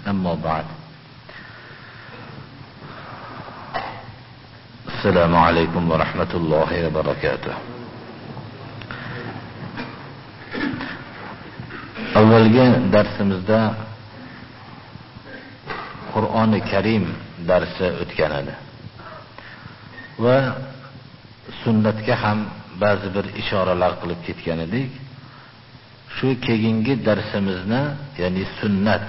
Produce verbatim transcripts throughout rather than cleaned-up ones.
أما بعد. السلام عليكم ورحمة الله وبركاته. Avvalgi darsimizda Qur'oni Karim darsi o'tgan edi va sunnatga ham ba'zi bir ishoralar qilib ketgan edik. Shu keyingi darsimizni, ya'ni sunnat,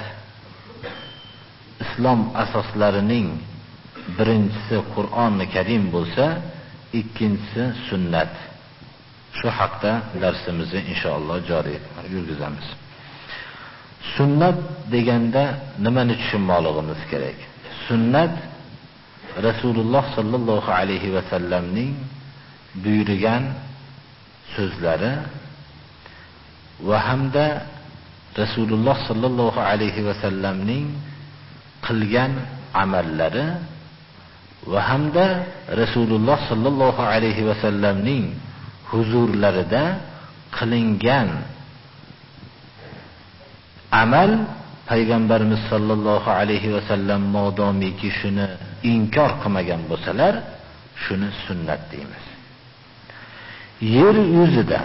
islom asoslarining birinchisi Qur'oni Karim bo'lsa, ikkinchisi sunnat. Shu haqda darsimizni inshaalloh joriy yurgizamiz. Sunnat deganda nimani tushunmoqligimiz kerak? Sunnat Rasululloh sallallohu alayhi va sallamning buyurgan so'zlari va hamda Rasululloh sallallohu alayhi va sallamning qilgan amallari va hamda Rasululloh sallallohu alayhi va sallamning huzurlarida qilingan amal, payg'ambarimiz sallallohu alayhi va sallam modomiki shuni inkor qilmagan bo'lsalar, shuni sunnat deymiz. Yer yuzida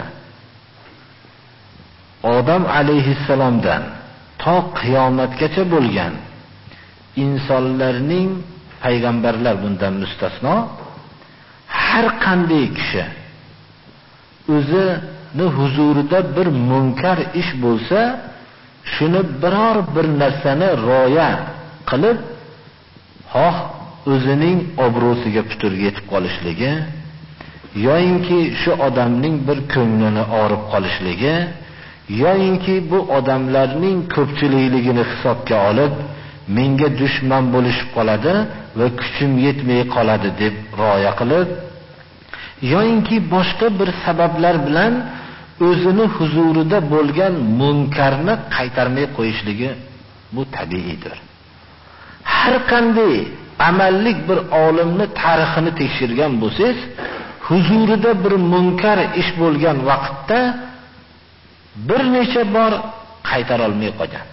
Odam alayhissalomdan to qiyomatgacha bo'lgan insonlarning, payg'ambarlar bundan mustasno, har qanday kishi o'zini huzurida bir munkar ish bo'lsa, shuni biror bir narsani rioya qilib, xoh o'zining obro'siga putur yetib qolishligi, yoyinki shu odamning bir ko'nglini orib qolishligi, yoyinki bu odamlarning ko'pchilikligini hisobga olib, menga dushman bo'lishib qoladi va kuchim yetmay qoladi deb rioya qilib, yoyinki boshqa bir sabablar bilan o'zini huzurida bo'lgan munkarni qaytarmay qo'yishligi, bu tabiiydir. Har qanday amallik bir olimni tarixini tekshirgan bo'lsangiz, huzurida bir munkar ish bo'lgan vaqtda bir necha bor qaytara olmay qolgan.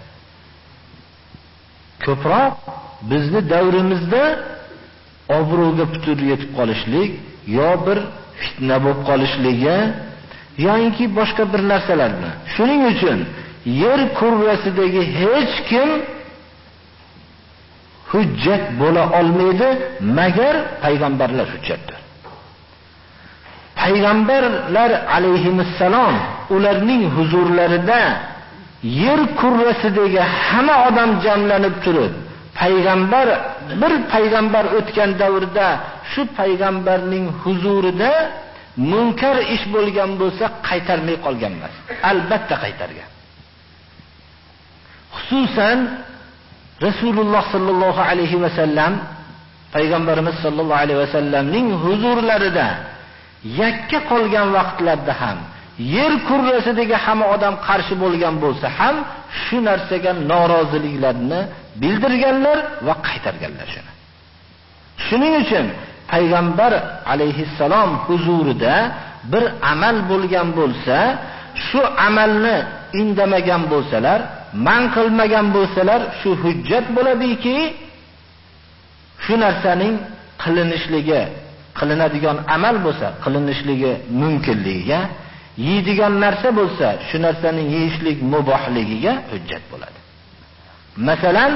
Ko'proq bizni davrimizda obro'ga putur yetib qolishlik, yo bir fitna bo'lib qolishligi, yoki boshqa bir narsalarni. Shuning uchun yer kurrasidagi hech kim hujjat bo'la olmaydi, magar payg'ambarlar hujjatdir. Payg'ambarlar alayhissalom ularning huzurlarida yer kurrasidagi hamma odam jamlanib turib, payg'ambar bir payg'ambar o'tgan davrda shu payg'ambarning huzurida munkar ish bo'lgan bo'lsa qaytarmay qolgan emas. Albatta qaytargan. Xususan Rasululloh sallallohu alayhi va sallam, payg'ambarimiz sallallohu alayhi va sallamning huzurlarida yakka qolgan vaqtlarda ham yer kurrasidagi hamma odam qarshi bo'lgan bo'lsa ham shu narsaga noroziliklarni bildirganlar va qaytarganlar shuni. Shuning uchun payg'ambar alayhissalom huzurida bir amal bo'lgan bo'lsa, shu amalni indamagan bo'lsalar, man qilmagan bo'lsalar, shu hujjat bo'ladiki, shu narsaning qilinishligi, qilinadigan amal bo'lsa, qilinishligi mumkinligiga, yeydigan narsa bo'lsa, shu narsaning yeyishlik mubohligiga hujjat bo'ladi. Masalan,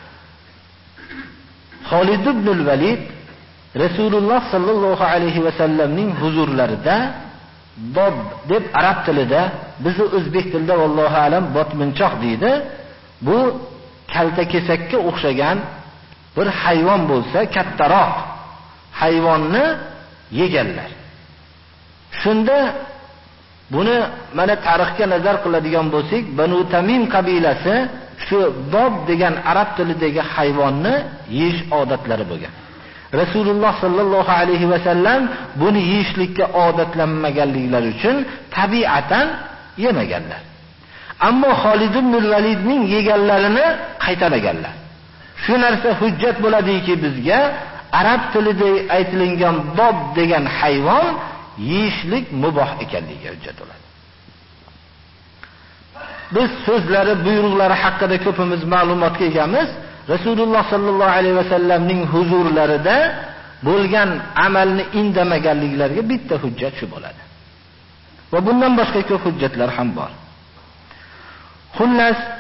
Xolid ibn al-Valid Rasululloh sallallohu alayhi va sallamning huzurlarida bob deb arab tilida, bizi o'zbek tilida vallohu alam botminchoq deydi. Bu kalta kesakka o'xshagan bir hayvon bo'lsa, kattaroq hayvonni yeganlar. Shunda buni mana tarixga nazar qiladigan bo'lsak, Banu Tamim qabilasi shu bob degan arab tilidagi hayvonni yeyish odatlari bo'lgan. Rasululloh sallallohu alayhi va sallam buni yeyishlikka odatlanmaganliklari uchun tabiatan yemaganlar. Ammo Xolid ibn al-Validning yeganlarini qaytaraganlar. Shu narsa hujjat bo'ladiki bizga, arab tilida aytilgan bob degan hayvon yeyishlik muboh ekanligiga hujjat bo'ladi. biz so'zlari, buyruqlari haqida ko'pimiz ma'lumotga egamiz. Rasululloh sallallohu alayhi vasallamning huzurlarida bo'lgan amalni indamaganliklariga bitta hujjat shu bo'ladi. Va bundan boshqa ko'p hujjatlar ham bor. Xullas,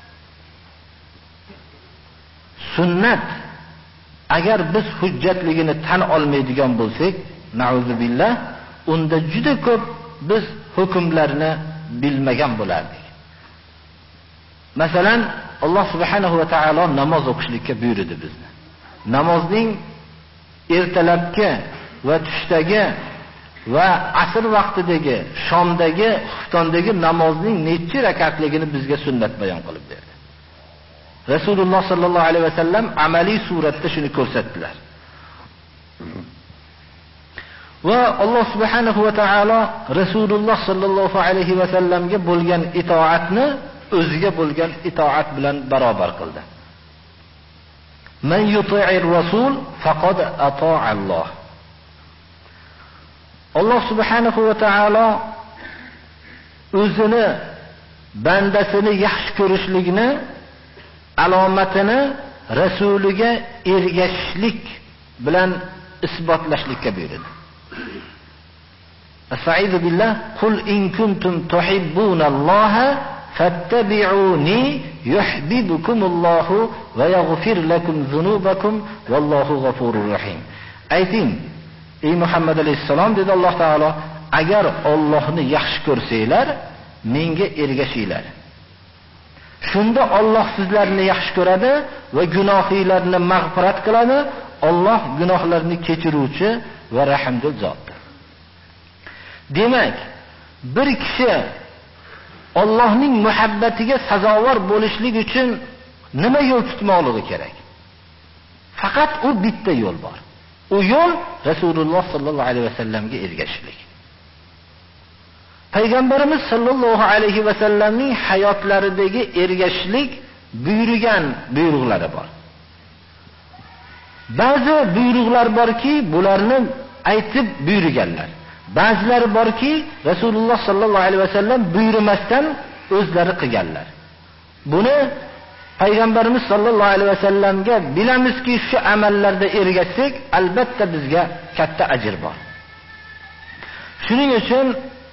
sunnat agar biz hujjatligini tan olmaydigan bo'lsak, na'uzubillah, unda juda ko'p biz hukmlarni bilmagan bo'lardik. Masalan, Alloh subhanahu va taolo namoz o'qishlikka buyurdi bizni. Namozning ertalabki va tushdagi va asr vaqtidagi, shomdagi, xuftondagi namozning necha rakatligini bizga sunnat bayon qilib berdi. Rasululloh sallallohu alayhi vasallam amaliy suratda shuni ko'rsatdilar. Va Alloh subhanahu va taolo Rasululloh sallallohu alayhi vasallamga bo'lgan itoatni o'ziga bo'lgan itoat bilan barobar qildi. Man yuti'ir rasul faqad ata'a Alloh. Alloh subhanahu va taolo o'zini bandasini yaxshi ko'rishlikni alomatini rasuliga ergashishlik bilan isbotlashlikka buyurdi. Astagfiru billah, qul in kuntum tuhibbunalloha fattabi'uni yuhibbukumullohu va yaghfir lakum dhunubakum vallohu g'afurur rahim. Ayting, ey Muhammad alayhisalom, dedi Alloh taolo, agar Allohni yaxshi ko'rsanglar, menga ergashinglar. Shunda Alloh sizlarni yaxshi ko'radi va gunohinglarni mag'firat qiladi. Alloh gunohlarni kechiruvchi va rahmdil zotdir. Demak, bir kishi Allohning muhabbatiga sazovor bo'lishlik uchun nima yo'l tutmoqligi kerak? Faqat u bitta yo'l bor. U yo'l Rasululloh sallallohu alayhi vasallamga ergashishlik. Payg'ambarimiz sallallohu alayhi vasallamning hayotlaridagi ergashishlik buyurgan buyruqlari bor. Ba'zi buyruqlar borki, bularni aytib buyurganlar. Ba'zilari borki, Rasululloh sallallohu alayhi vasallam buyurmasdan o'zlari qilganlar. Buni Payg'ambarimiz sallallohu alayhi vasallamga bilamizki, shu amallarda ergashsak, albatta bizga katta ajr bor. Shuning uchun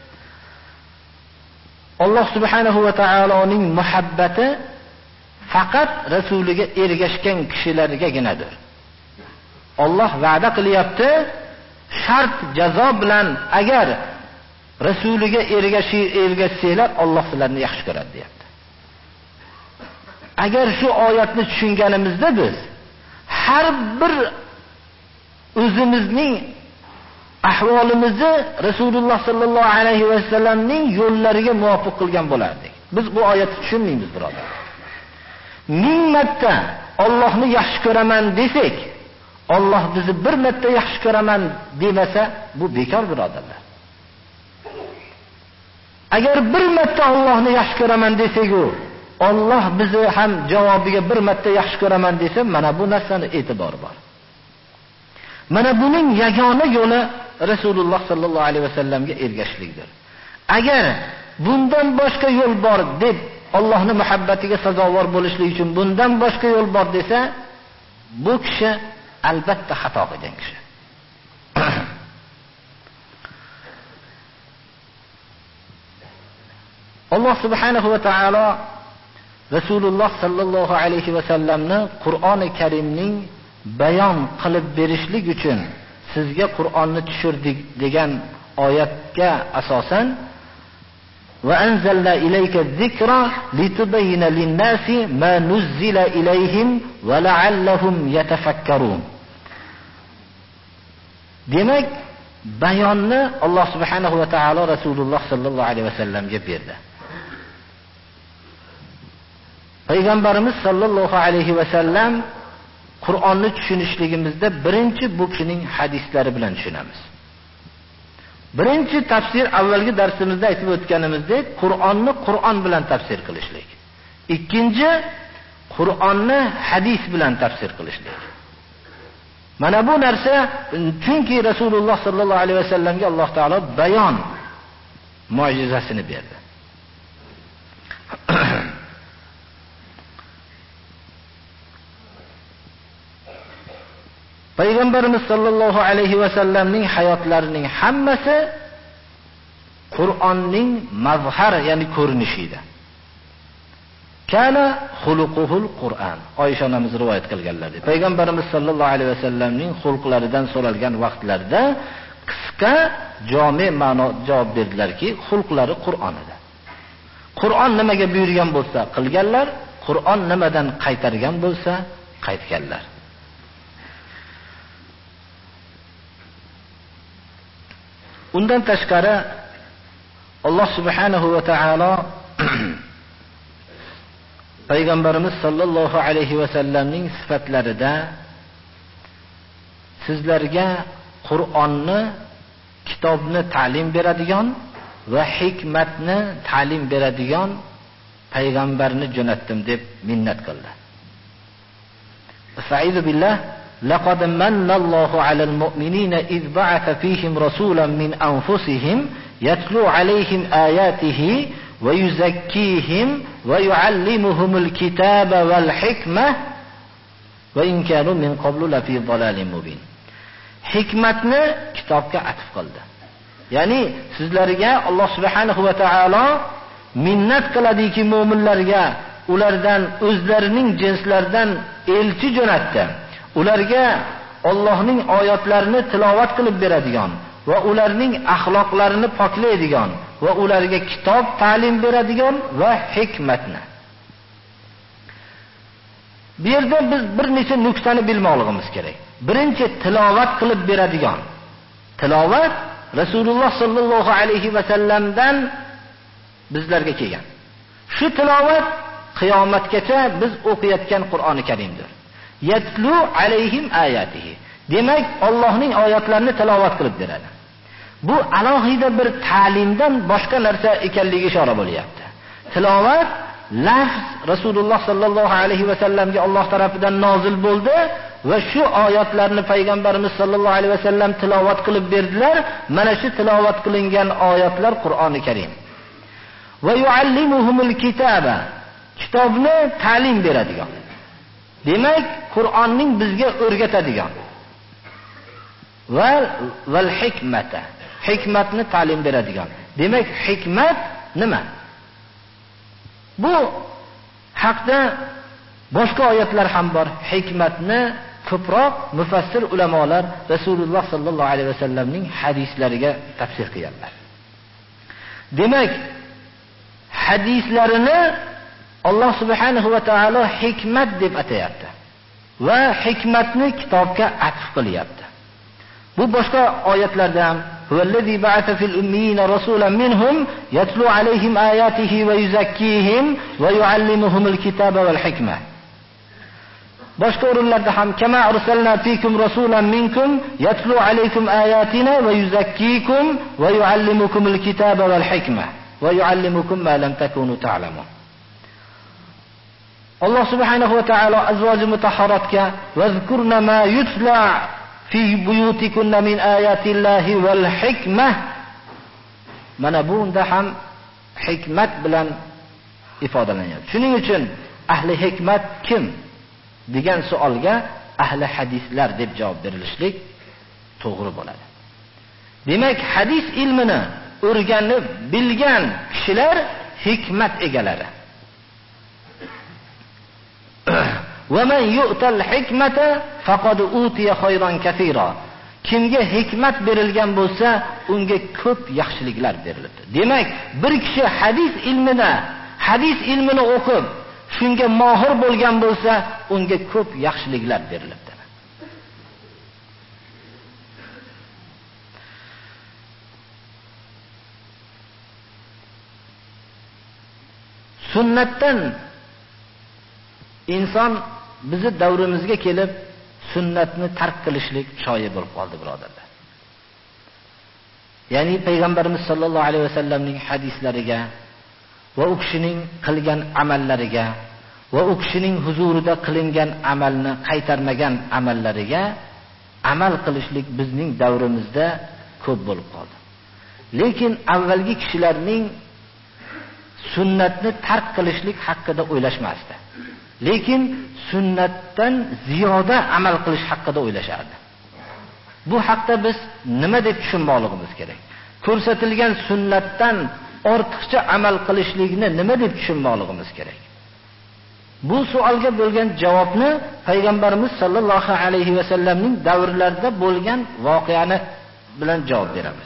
Alloh subhanahu va taoloning muhabbati faqat rasuliga ergashgan kishilargaginadir. Alloh va'da qilyapti, shart jazo bilan agar rasuliga ergashi ergashsanglar, Alloh sizlarni yaxshi ko'radi, deyapti. Agar shu oyatni tushunganimizda biz har bir o'zimizning ahvolimizni Rasululloh sallallohu alayhi vasallamning yo'llariga muvofiq qilgan bo'lardik. Biz bu oyatni tushunmaymiz, birodar. Ming marta Allohni yaxshi ko'raman desak, Alloh bizni bir marta yaxshi ko'raman demasa, bu bekor, birodarlar. Agar bir marta Allohni yaxshi ko'raman desak-ku, Alloh bizni ham javobiga bir marta yaxshi ko'raman desa, mana bu narsani e'tibori bor. Mana buning yagona yo'li Rasululloh sallallohu alayhi vasallamga ergashishlikdir. Agar bundan boshqa yo'l bor deb Allohning muhabbatiga sazovor bo'lishlik uchun bundan boshqa yo'l bor desa, bu kishi albatta xato qilgan kishi. Alloh subhanahu va taolo Rasululloh sallallohu alayhi vasallamni Qur'oni Karimning bayon qilib berishlik uchun sizga Qur'onni tushirdik degan oyatga asosan va anzalna ilayka zikra litubayyana lin-nasi ma nuzzila ilayhim va la'allahum yatafakkarun. Demak, bayonni Alloh subhanahu va taolo Rasululloh sallallohu alayhi vasallamga berdi. Payg'ambarimiz sallallohu alayhi vasallam Qur'onni tushunishligimizda birinchi bu kishining hadislari bilan tushunamiz. Birinchi tafsir avvalgi darsimizda aytib o'tganimizdek, Qur'onni Qur'on bilan tafsir qilishlik. Ikkinchi, Qur'onni hadis bilan tafsir qilishlik. Mana bu narsa chunki Rasululloh sallallohu alayhi vasallamga Alloh taolo bayon mo'jizasini berdi. Payg'ambarimiz sollallohu alayhi va sallamning hayotlarining hammasi Qur'onning mazhar, ya'ni ko'rinishi edi. Kana xuluquhul Qur'an. Oysha onamiz rivoyat qilganlar. Payg'ambarimiz sollallohu alayhi va sallamning xulqlaridan so'ralgan vaqtlarda qisqa, jami ma'no javob berdilarki, xulqlari Qur'on edi. Qur'on nimaga buyurgan bo'lsa qilganlar, Qur'on nimadan qaytargan bo'lsa qaytganlar. Undan tashqari Alloh subhanahu va taolo Payg'ambarimiz sollallohu alayhi va sallamning sifatlarida sizlarga Qur'onni, kitobni ta'lim beradigan va hikmatni ta'lim beradigan payg'ambarni jo'natdim deb minnat qildi. Estaizu billah, laqad mannallohu alal mu'minina iz ba'atha fihim rasulan min anfusihim yatlu alayhim ayatihi va yuzakkihim va yuallimuhumul kitaba wal hikmah va in kanu min qablu lafi dhalalin mubin. Hikmatni kitobga atf qildi. Ya'ni sizlarga Alloh subhanahu va taolo minnat qiladiki mu'minlarga ulardan o'zlarining jinslaridan elchi jo'natdi. Ularga Allohning oyatlarini tilovat qilib beradigan va ularning axloqlarini poklaydigan va ularga kitob ta'lim beradigan va hikmatni. Bu yerda biz bir necha nuqtani bilmoqligimiz kerak. Birinchi, tilovat qilib beradigan. Tilovat Rasululloh sollallohu alayhi va sallamdan bizlarga kelgan. Shu tilovat qiyomatgacha biz o'qiyotgan Qur'oni Karimdir. Yatlu alayhim ayatihi. Demak, Allohning oyatlarini tilovat qilib beradi. Bu alohida bir ta'limdan boshqa narsa ekanligiga ishora bo'lyapti. Tilovat lafz Rasululloh sollallohu alayhi va sallamga Alloh tomonidan nozil bo'ldi va shu oyatlarni payg'ambarimiz sollallohu alayhi va sallam tilovat qilib berdilar. Mana shu tilovat qilingan oyatlar Qur'oni Karim. Va yuallimuhumul kitaba. Kitobni ta'lim beradigan. Demak, Qur'onning bizga o'rgatadigan. Va val hikmata. Hikmatni ta'lim beradigan. Demak, hikmat nima? Bu haqda boshqa oyatlar ham bor. Hikmatni ko'proq mufassir ulamolar Rasululloh sollallohu alayhi va sallamning hadislariga tafsir qilganlar. Demak, hadislarini Alloh subhanahu va taolo hikmat deb atayapti va hikmatni kitobga atf qilyapti. Bu boshqa oyatlarda ham huvallazi ba'atha fil ummiyina rasulan minhum yatlu alayhim ayatihi va yuzakkihim va yuallimuhumul kitaba wal hikma. Boshqa o'rinlarda ham kama arsalna fikum rasulan minkum yatlu alaykum ayatina va yuzakkikum va yuallimukumul kitaba wal hikma va yuallimukum ma lam takunu ta'lamun. Alloh subhanahu va taolo azvoji mutahharatga vazkurna ma yutla fi buyutikunna min ayatillahi wal hikmah. Mana bunda ham hikmat bilan ifodalanyapti. Shuning uchun ahli hikmat kim degan savolga ahli hadislar deb javob berilishlik to'g'ri bo'ladi. Demak, hadis ilmini o'rganib bilgan kishilar hikmat egalari. Va man yu'tal hikmata faqad utiya khayran katira. Kimga hikmat berilgan bo'lsa, unga ko'p yaxshiliklar beriladi. Demak, bir kishi hadis ilmini, hadis ilmini o'qib, shunga mohir bo'lgan bo'lsa, unga ko'p yaxshiliklar beriladi. Sunnatdan inson bizi davrimizga kelib sunnatni tark qilishlik shoyi bo'lib qoldi, birodarlar. Ya'ni payg'ambarimiz sollallohu alayhi vasallamning hadislariga va u kishining qilgan amallariga va u kishining huzurida qilingan amalni qaytarmagan amallariga amal qilishlik bizning davrimizda ko'p bo'lib qoldi. Lekin avvalgi kishilarning sunnatni tark qilishlik haqida o'ylashmasdi. Lekin sunnatdan ziyoda amal qilish haqida o'ylashardi. Bu haqda biz nima deb tushunmoqligimiz kerak? Ko'rsatilgan sunnatdan ortiqcha amal qilishlikni nima deb tushunmoqligimiz kerak? Bu savolga bo'lgan javobni payg'ambarimiz sollallohu alayhi va sallamning davrlarida bo'lgan voqeani bilan javob beramiz.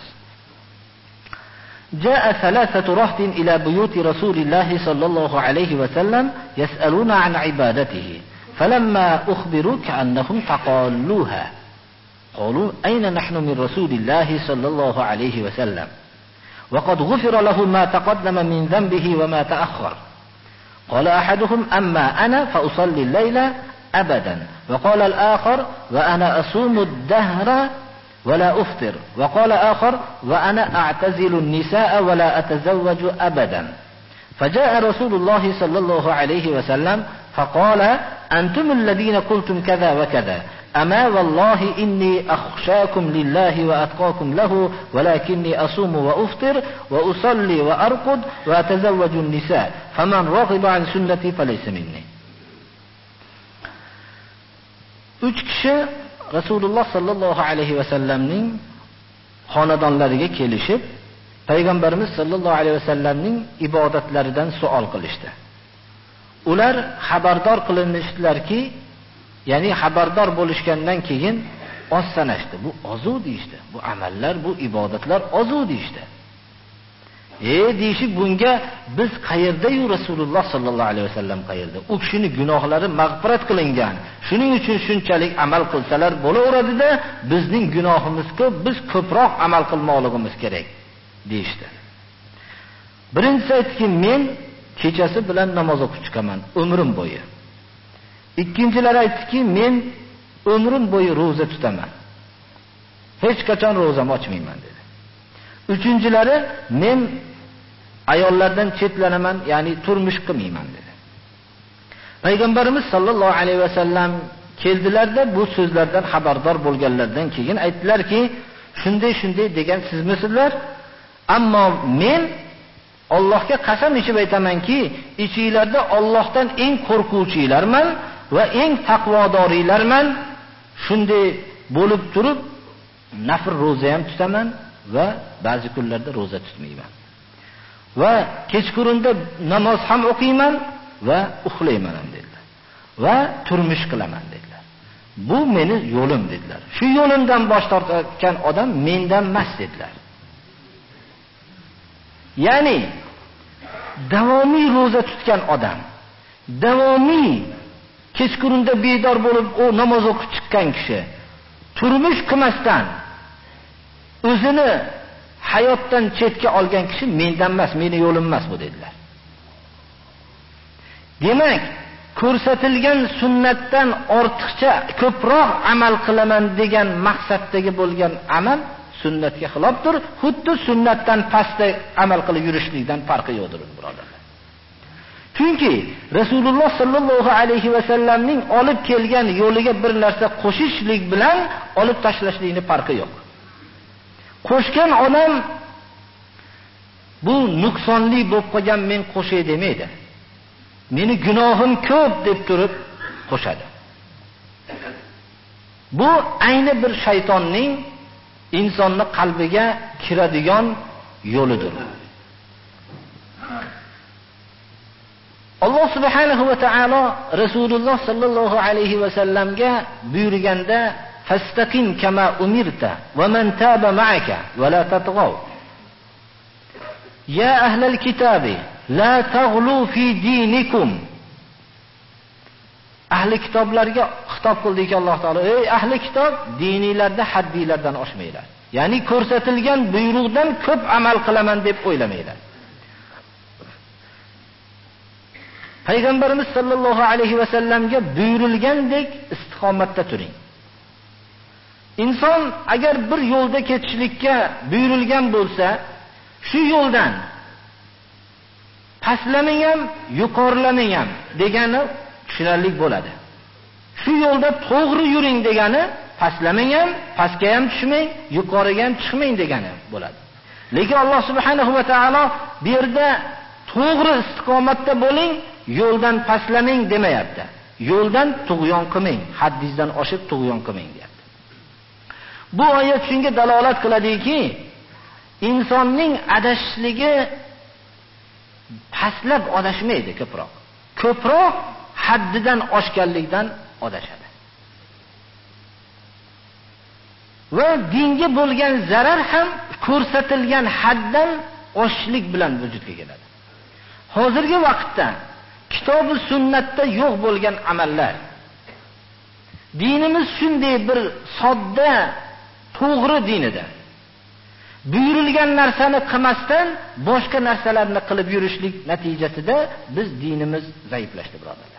جاء ثلاثة رهط إلى بيوت رسول الله صلى الله عليه وسلم يسألون عن عبادته فلما أخبروا كأنهم تقالوها قالوا أين نحن من رسول الله صلى الله عليه وسلم وقد غفر له ما تقدم من ذنبه وما تأخر. قال أحدهم أما أنا فأصلي الليل أبدا، وقال الآخر وأنا أصوم الدهر ولا أفطر، وقال آخر وأنا أعتزل النساء ولا أتزوج أبدا. فجاء رسول الله صلى الله عليه وسلم فقال أنتم الذين قلتم كذا وكذا، أما والله إني أخشاكم لله وأتقاكم له، ولكني أصوم وأفطر وأصلي وأرقد وأتزوج النساء، فمن رغب عن سنتي فليس مني. Üç kişi Rasululloh sallallohu alayhi va sallamning xonadonlariga kelishib, payg'ambarimiz sallallohu alayhi va sallamning ibodatlaridan savol qilishdi. Ular xabardor qilinishdilarki, ya'ni xabardor bo'lishgandan keyin oz sanashdi. Bu ozu deyishdi. Bu amallar, bu ibodatlar ozu deyishdi. E deyishib bunga biz qayerda-yu Rasululloh sallallohu alayhi vasallam qayerda? U kishining gunohlari mag'firat qilingan. Shuning uchun shunchalik amal qilsalar bo'laveradi-da, bizning gunohimiz ko'p, biz ko'proq amal qilmoqligimiz kerak deyishdi. Birinchisi aytdiki, men kechasi bilan namoz o'qib chiqaman umrim bo'yi. Ikkinchilari aytdiki, men umrim bo'yi roza tutaman. Hech qachon ro'zam ochmayman dedi. Uchinchilari men ayollardan chetlanaman, ya'ni turmush qilmayman dedi. Payg'ambarimiz sollallohu alayhi va sallam keldilarda bu so'zlardan xabardor bo'lganlardan keyin aytdilarki, shunday shunday degan sizmisizlar? Ammo men Allohga qasam ichib aytamanki, ichingizda Allohdan eng qo'rquvchilarman va eng taqvodorlarman. Shunday bo'lib turib, nafr roza ham tutaman va ba'zi kunlarda roza tutmayman. Va kechqurunda namoz ham o'qiyman va uxlayman ham dedilar. Va turmush qilaman dedilar. Bu meni yo'lim dedilar. Shu yo'limdan bosh tortgan odam mendan emas dedilar. Ya'ni davomiy roza tutgan odam, davomiy kechqurunda bedor bo'lib o namoz o'qib chiqqan kishi, turmush qilmasdan o'zini hayotdan chetga olgan kishi mendan emas, meni yo'lim emas bu dedilar. Demak, ko'rsatilgan sunnatdan ortiqcha ko'proq amal qilaman degan maqsaddagi bo'lgan amal sunnatga xilofdir. Xuddi sunnatdan pastda amal qilib yurishlikdan farqi yo'qdir, birodarlar. Chunki Rasululloh sallallohu alayhi va sallamning olib kelgan yo'liga bir narsa qo'shishlik bilan olib tashlashlikning farqi yo'q. Qo'shgan odam bu nuqsonli bo'lib qolgan men qo'shay demaydi. Meni gunohim ko'p deb turib qo'shadi. Bu ayni bir shaytonning insonni qalbiga kiradigan yo'lidir. Alloh subhanahu va taolo Rasululloh sallallohu alayhi va sallamga buyurganda fastaqim kama umirta va man taba ma'aka va la tatghaw. Ya ahlal kitabi la taghlu fi dinikum. Ahli kitoblarga xitob qildiki Alloh taolo, ey ahli kitob, dininglarda haddinglardan oshmanglar. Ya'ni ko'rsatilgan buyruqdan ko'p amal qilaman deb o'ylamanglar. Payg'ambarimiz sallallohu alayhi va sallamga buyurilgandek istiqomatda turing. Inson agar bir yo'lda ketishlikka buyurilgan bo'lsa, shu yo'ldan pastlamang ham, yuqorilamang ham degani tushunarli bo'ladi. Shu yo'lda to'g'ri yuring degani pastlamang ham, pastga ham tushmang, yuqoriga ham chiqmang degani bo'ladi. Lekin Alloh subhanahu va taolo bu yerda to'g'ri istiqomatda bo'ling, yo'ldan pastlamang demayapti. Yo'ldan tug'yon qilmang, haddingizdan oshib tug'yon qilmang deyapti. Bu oyat shunga dalolat qiladiki, insonning adashishligi pastlab adashmaydi ko'proq. Ko'proq haddidan oshganlikdan adashadi. Va dinga bo'lgan zarar ham ko'rsatilgan haddan oshishlik bilan vujudga keladi. Hozirgi vaqtda kitob va sunnatda yo'q bo'lgan amallar, dinimiz shunday bir sodda, to'g'ri dinida buyurilgan narsani qilmasdan boshqa narsalarni qilib yurishlik natijasida biz dinimiz zaiflashdi, birodarlar.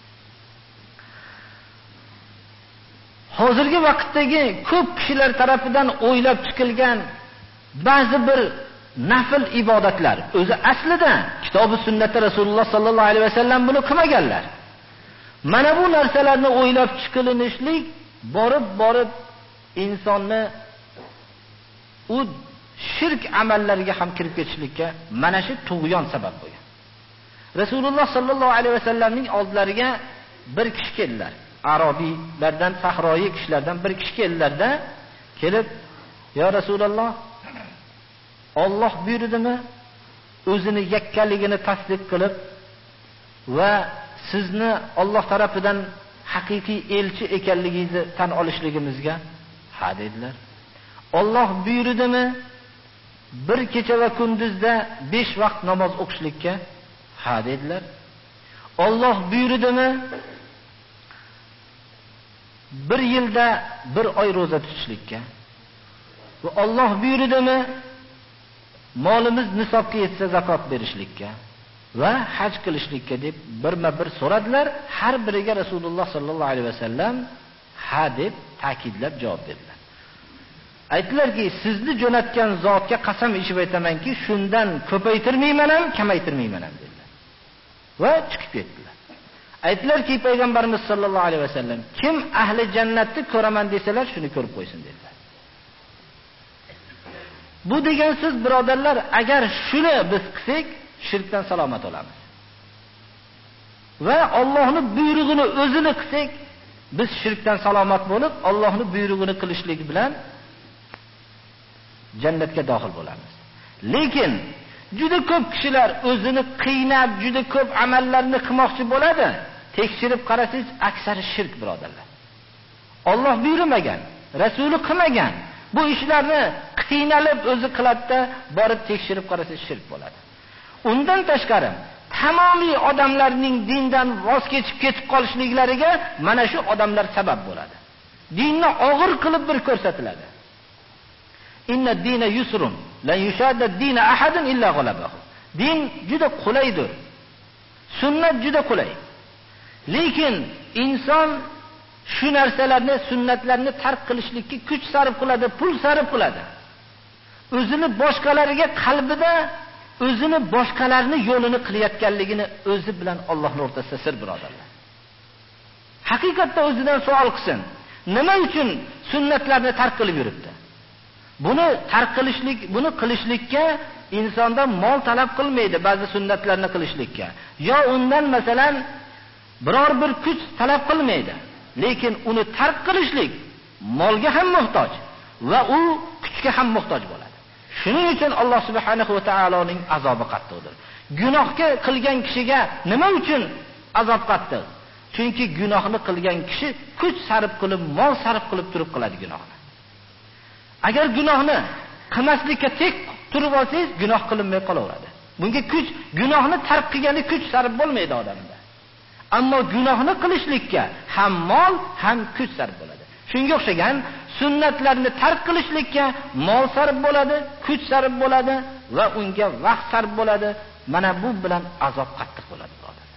Hozirgi vaqtdagi ko'p kishilar tomonidan o'ylab chiqilgan ba'zi bir nafl ibodatlar o'zi aslida kitob va sunnatda Rasululloh sallallohu alayhi vasallam buni qilmaganlar. Mana bu narsalarni o'ylab chiqilinishlik borib borib insonni u shirk amallariga ham kirib ketishlikka mana shu tug'yon sabab bo'lgan. Rasululloh sallallohu alayhi vasallamning oldilariga bir kishi keldilar. Arabiylardan, sahroyi kishilardan bir kishi keldilarda, kelib, "Ya Rasululloh, Alloh buyurdimi o'zini yakkaligini tasdiq qilib va sizni Alloh tarafidan haqiqiy elchi ekanligingizni tan olishligimizga?" Ha dedilar. "Alloh buyurdimi bir kecha va kunduzda besh vaqt namoz o'qishlikka?" Ha dedilar. "Alloh buyurdimi bir yilda bir oy roza tutishlikka?" Va Alloh buyurdimi molimiz nisobga yetsa zakot berishlikka va haj qilishlikka deb birma-bir so'radilar. Har biriga Rasululloh sallallohu alayhi vasallam ha deb ta'kidlab javob berdilar. Aytdilarki, sizni jo'natgan zotga qasam ichib aytamanki, shundan ko'paytirmayman ham, kamaytirmayman ham dedilar. Va chiqib ketdilar. Aytdilarki, payg'ambarimiz sallallohu alayhi vasallam, kim ahli jannatni ko'raman desalar, shuni ko'rib qo'ysin dedilar. Bu degan siz birodarlar, agar shuni biz qilsak, shirkdan salomat olamiz. Va Allohning buyrug'ini o'zini qilsak, biz shirkdan salomat bo'lib, Allohning buyrug'ini qilishlik bilan jannatga daxil bo'lamiz. Lekin juda ko'p kishilar o'zini qiynab, juda ko'p amallarni qilmoqchi bo'ladi. Tekshirib qarasangiz, aksari shirk, birodarlar. Alloh buyurmagan, Rasuli qilmagan. Bu ishlarni qiynalib o'zi qiladida, borib tekshirib qarasangiz shirk bo'ladi. Undan tashqari, tamomiy odamlarning dindan voz kechib ketib qolishliklariga mana shu odamlar sabab bo'ladi. Dinni og'ir qilib bir ko'rsatiladi. Inna dina yusrun, la yushadda dina ahadun illa g'alabahu. Din juda qulaydir. Sunnat juda qulay. Lekin inson shu narsalarni, sunnatlarni tark qilishlikka kuch sarf qiladi, pul sarf qiladi. O'zini boshqalariga qalbida o'zini boshqalarni yo'lini qilayotganligini o'zi bilan Allohning o'rtasida sir, birodarlar. Haqiqatda o'zidan savol qilsin. Nima uchun sunnatlarni tark qilib yuribdi? Buni tark qilishlik, buni qilishlikka insondan mol talab qilmaydi, ba'zi sunnatlarni qilishlikka. Yo undan masalan biror bir kuch talab qilmaydi. Lekin uni tark qilishlik molga ham muhtoj va u kuchga ham muhtoj bo'ladi. Shuning uchun Alloh subhanahu va taoloning azobi qattiqdir. Gunohga qilgan kishiga nima uchun azob qattiq? Chunki gunohni qilgan kishi kuch sarf qilib, mol sarf qilib turib qiladi gunohni. Agar gunohni qilmaslikka tek turib olsangiz, gunoh qilinmay qolaveradi. Bunga kuch, gunohni tark qilgani kuch sarf bo'lmaydi odamda. Ammo gunohni qilishlikka ham mol, ham kuch sarf bo'ladi. Shunga o'xshagan sunnatlarni tark qilishlikka mol sarf bo'ladi, kuch sarf bo'ladi va unga vaqt sarf bo'ladi. Mana bu bilan azob qattiq bo'ladi, birodarlar.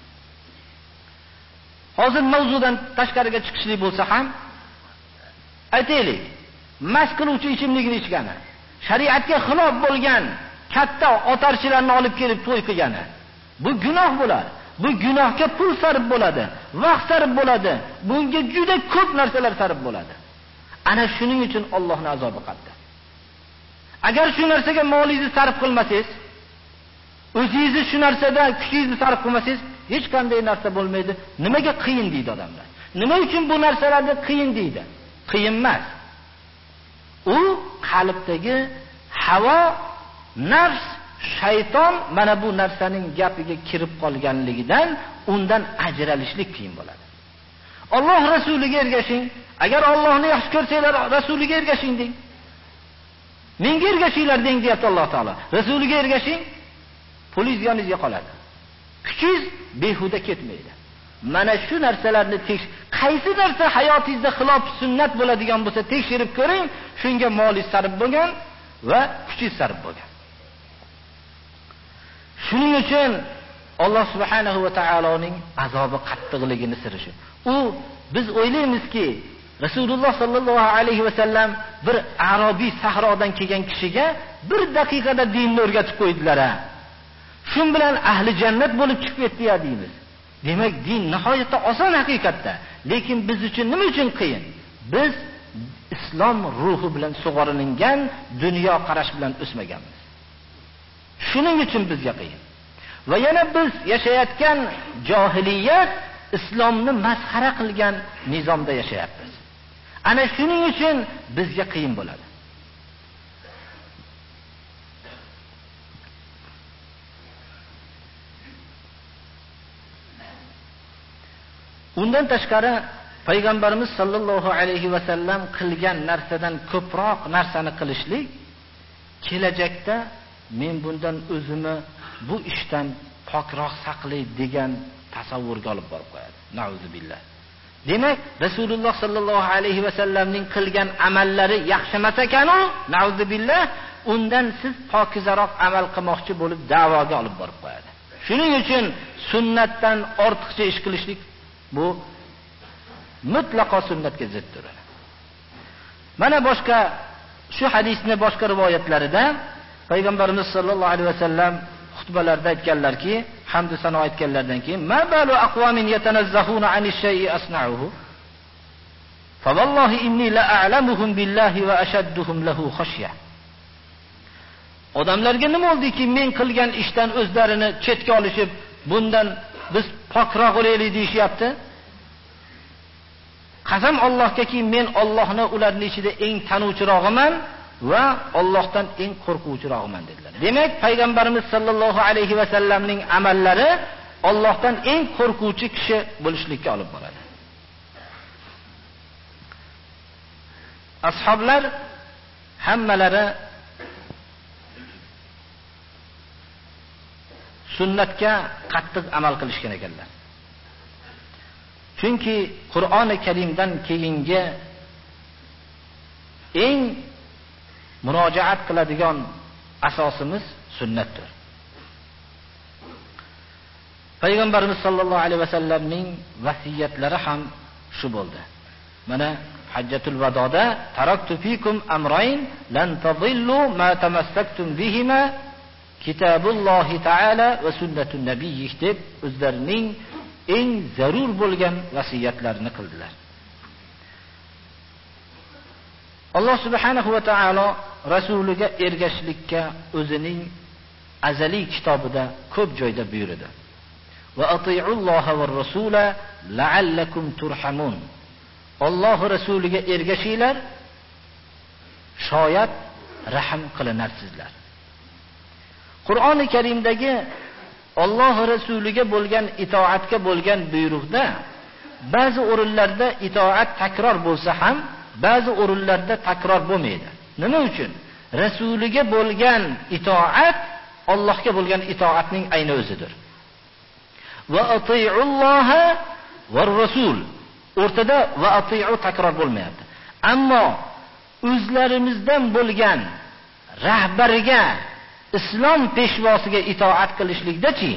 Hozir mavzudan tashqariga chiqishlik bo'lsa ham aytaylik, mast qiluvchi ichimlikni ichgani, shariatga xilof bo'lgan katta otarchilarni olib kelib to'y qilgani, bu gunoh bo'ladi. Bu gunohga pul sarf bo'ladi, vaqt sarf bo'ladi. Bunga juda ko'p narsalar sarf bo'ladi. Ana shuning uchun Allohning azobi qattiq. Agar shu narsaga molingizni sarf qilmasangiz, o'zingizni shu narsada kuchingizni sarf qilmasangiz, hech qanday narsa bo'lmaydi. Nimaga qiyin deydi odamlar? Nima uchun bu narsalarni qiyin deydi? Qiyin emas. U qalbdagi havo, nafs, shayton mana bu narsaning gapiga kirib qolganligidan undan ajralishlik qiyin bo'ladi. Alloh rasuliga ergashing. Agar Allohni yaxshi ko'rsanglar, rasuliga ergashing deng. Menga ergashinglar deng deyapti Alloh taolo. Rasuliga ergashing, pulingiz yoningizga qoladi. Kuchingiz behuda ketmaydi. Mana shu narsalarni teksh, qaysi narsa hayotingizda xilof sunnat bo'ladigan bo'lsa tekshirib ko'ring, shunga molingiz sarf bo'lgan va kuchingiz sarf bo'lgan. Shuning uchun Alloh subhanahu va taoloning azobi qattiqligini siri shu. U biz o'ylaymizki, Rasululloh sallallohu alayhi va sallam bir arobiy sahrodan kelgan kishiga bir daqiqada dinni o'rgatib qo'ydilar. Shun bilan ahli jannat bo'lib chiqib ketdi deymiz. Demak, din nihoyatda oson haqiqatda, lekin biz uchun nima uchun qiyin? Biz islom ruhi bilan sug'orilgan dunyo qarash bilan o'smaganmiz. Shuning uchun bizga qiyin. Va yana biz yashayotgan johiliyat islomni masxara qilgan nizomda yashayapmiz. Ana shuning uchun bizga qiyin bo'ladi. Undan tashqari payg'ambarimiz sollallohu alayhi va sallam qilgan narsadan ko'proq narsani qilishlik kelajakda men bundan o'zimni bu ishdan pokroq saqlay degan tasavvurga olib borib qo'yadi. Nauzubillah. Demak, Rasululloh sallallohu alayhi va sallamning qilgan amallari yaxshi emas ekan-u, nauzubillah, undan siz pokizaroq amal qilmoqchi bo'lib da'voga olib borib qo'yadi. Shuning uchun sunnatdan ortiqcha ish qilishlik bu mutlaqo sunnatga ziddir. Mana boshqa shu hadisning boshqa rivoyatlarida payg'ambarimiz sollallohu alayhi va sallam xutbalarda aytganlarki, hamd va sano aytganlardan keyin ma balu aqwamin yatanazzahuna anish shay'i asna'uhu fa vallohi inni la a'lamuhum billahi va ashadduhum lahu khashya. Odamlarga nima bo'ldiki, men qilgan ishdan o'zlarini chetga olishib, bundan biz pokroq bo'laylik deyishyapti. Qasam Allohgaki, men Allohni ularning ichida eng tanuvchirog'iman va Allohdan eng qo'rquvchirog'iman dedilar. Demak, payg'ambarimiz sollallohu alayhi va sallamning amallari Allohdan eng qo'rquvchi kishi bo'lishlikka olib boradi. Ashoblar hammalari sunnatga qattiq amal qilishgan ekanlar. Chunki Qur'oni Karimdan keyingi eng murojaat qiladigan asosimiz sunnatdir. Payg'ambarimiz sollallohu alayhi va sallamning vasiyatlari ham shu bo'ldi. Mana Hajjatul Vadoda taraktu fikum amrayn lan tadillu ma tamassaktum bihima kitobullohi taala va sunnatun nabiyyih deb o'zlarining eng zarur bo'lgan vasiyatlarini qildilar. Alloh subhanahu va taolo rasuliga ergashishlikka o'zining azaliy kitobida ko'p joyda buyurdi. Va ati'ulloha va rasula la'allakum turhamun. Alloh rasuliga ergashinglar, shoyat rahim qilinarsizlar. Qur'oni Karimdagi Alloh rasuliga bo'lgan itoatga bo'lgan buyruqda ba'zi o'rinlarda itoat takror bo'lsa ham, ba'zi o'rinlarda takror bo'lmaydi. Nima uchun? Rasuliga bo'lgan itoat Allohga bo'lgan itoatning ayni o'zidir. Va ati'ulloha va rasul. O'rtada va ati'u takror bo'lmayapti. Ammo o'zlarimizdan bo'lgan rahbariga, islom peshvosiga itoat qilishlikdachi,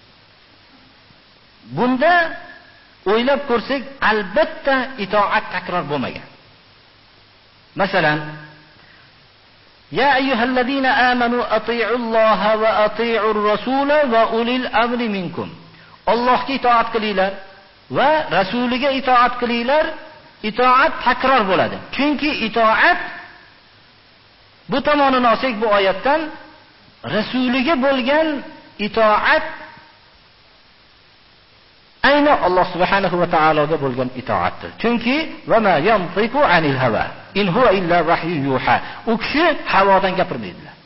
bunda o'ylab ko'rsak, albatta itoat takror bo'lmagan. Masalan, ya ayyuhallazina amanu ati'ulloha va ati'ur rasula va ulil amri minkum. Allohga itoat qilinglar va rasuliga itoat qilinglar. Itoat takror bo'ladi. Chunki itoat bu tomonini olsak bu oyatdan rasuliga bo'lgan itoat ayni Alloh subhanahu va taologa bo'lgan itoatdir. Chunki va ma yantiqu anil hawa in huwa illa vahyu yuha. U kishi havodan gapirmaydilar.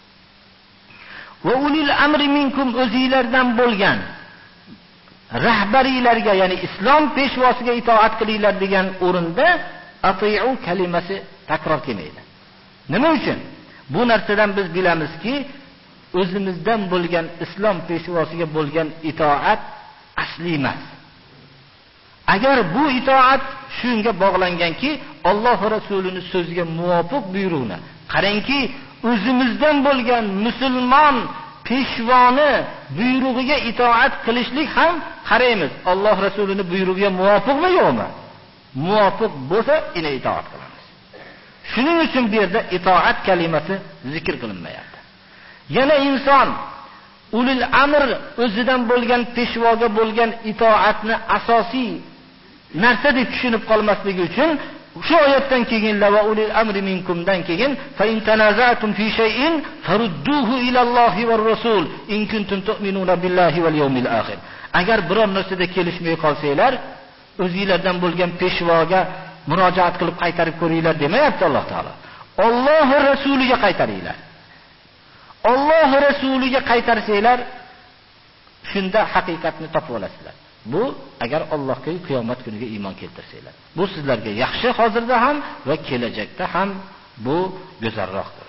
Va ulil amri minkum, o'zingizlardan bo'lgan rahbariylarga, ya'ni islom peshvosiga itoat qilinglar degan o'rinda ati'u kalimasi takror kelmaydi. Nima uchun? Bu narsadan biz bilamizki, o'zimizdan bo'lgan islom peshvosiga bo'lgan itoat asli emas. Agar bu itoat shunga bog'langanki, Alloh va Rasulining so'ziga muvofiq buyruqni, qarangki, o'zimizdan bo'lgan musulmon peshvoni buyrug'iga itoat qilishlik ham qaraymiz. Alloh Rasulining buyrug'iga muvofiqmi yo'qmi? Muvofiq bo'lsa, ina itoat qilamiz. Shuning uchun bu yerda itoat kalimasi zikr qilinmayapti. Yana inson ulul amr o'zidan bo'lgan peshvoga bo'lgan itoatni asosiy narsa deb tushunib qolmasligi uchun shu oyatdan keyin la va ulul amri minkumdan keyin fa in tanaza'tum fi shay'in farudduhu ila Allohi va rasul in kuntum tu'minuna billahi val yawmil akhir. Agar biror narsada kelishmay qolsanglar, o'zingizlardan bo'lgan peshvoga murojaat qilib qaytarib ko'ringlar demayapti Alloh taolo. Alloh va rasuliga qaytaringlar. Alloh va rasuliga qaytarsanglar, shunda haqiqatni topib olasizlar. Bu agar Allohga qiyomat kuniga iymon keltirsanglar. Bu sizlarga yaxshi hozirda ham va kelajakda ham bu go'zalroqdir.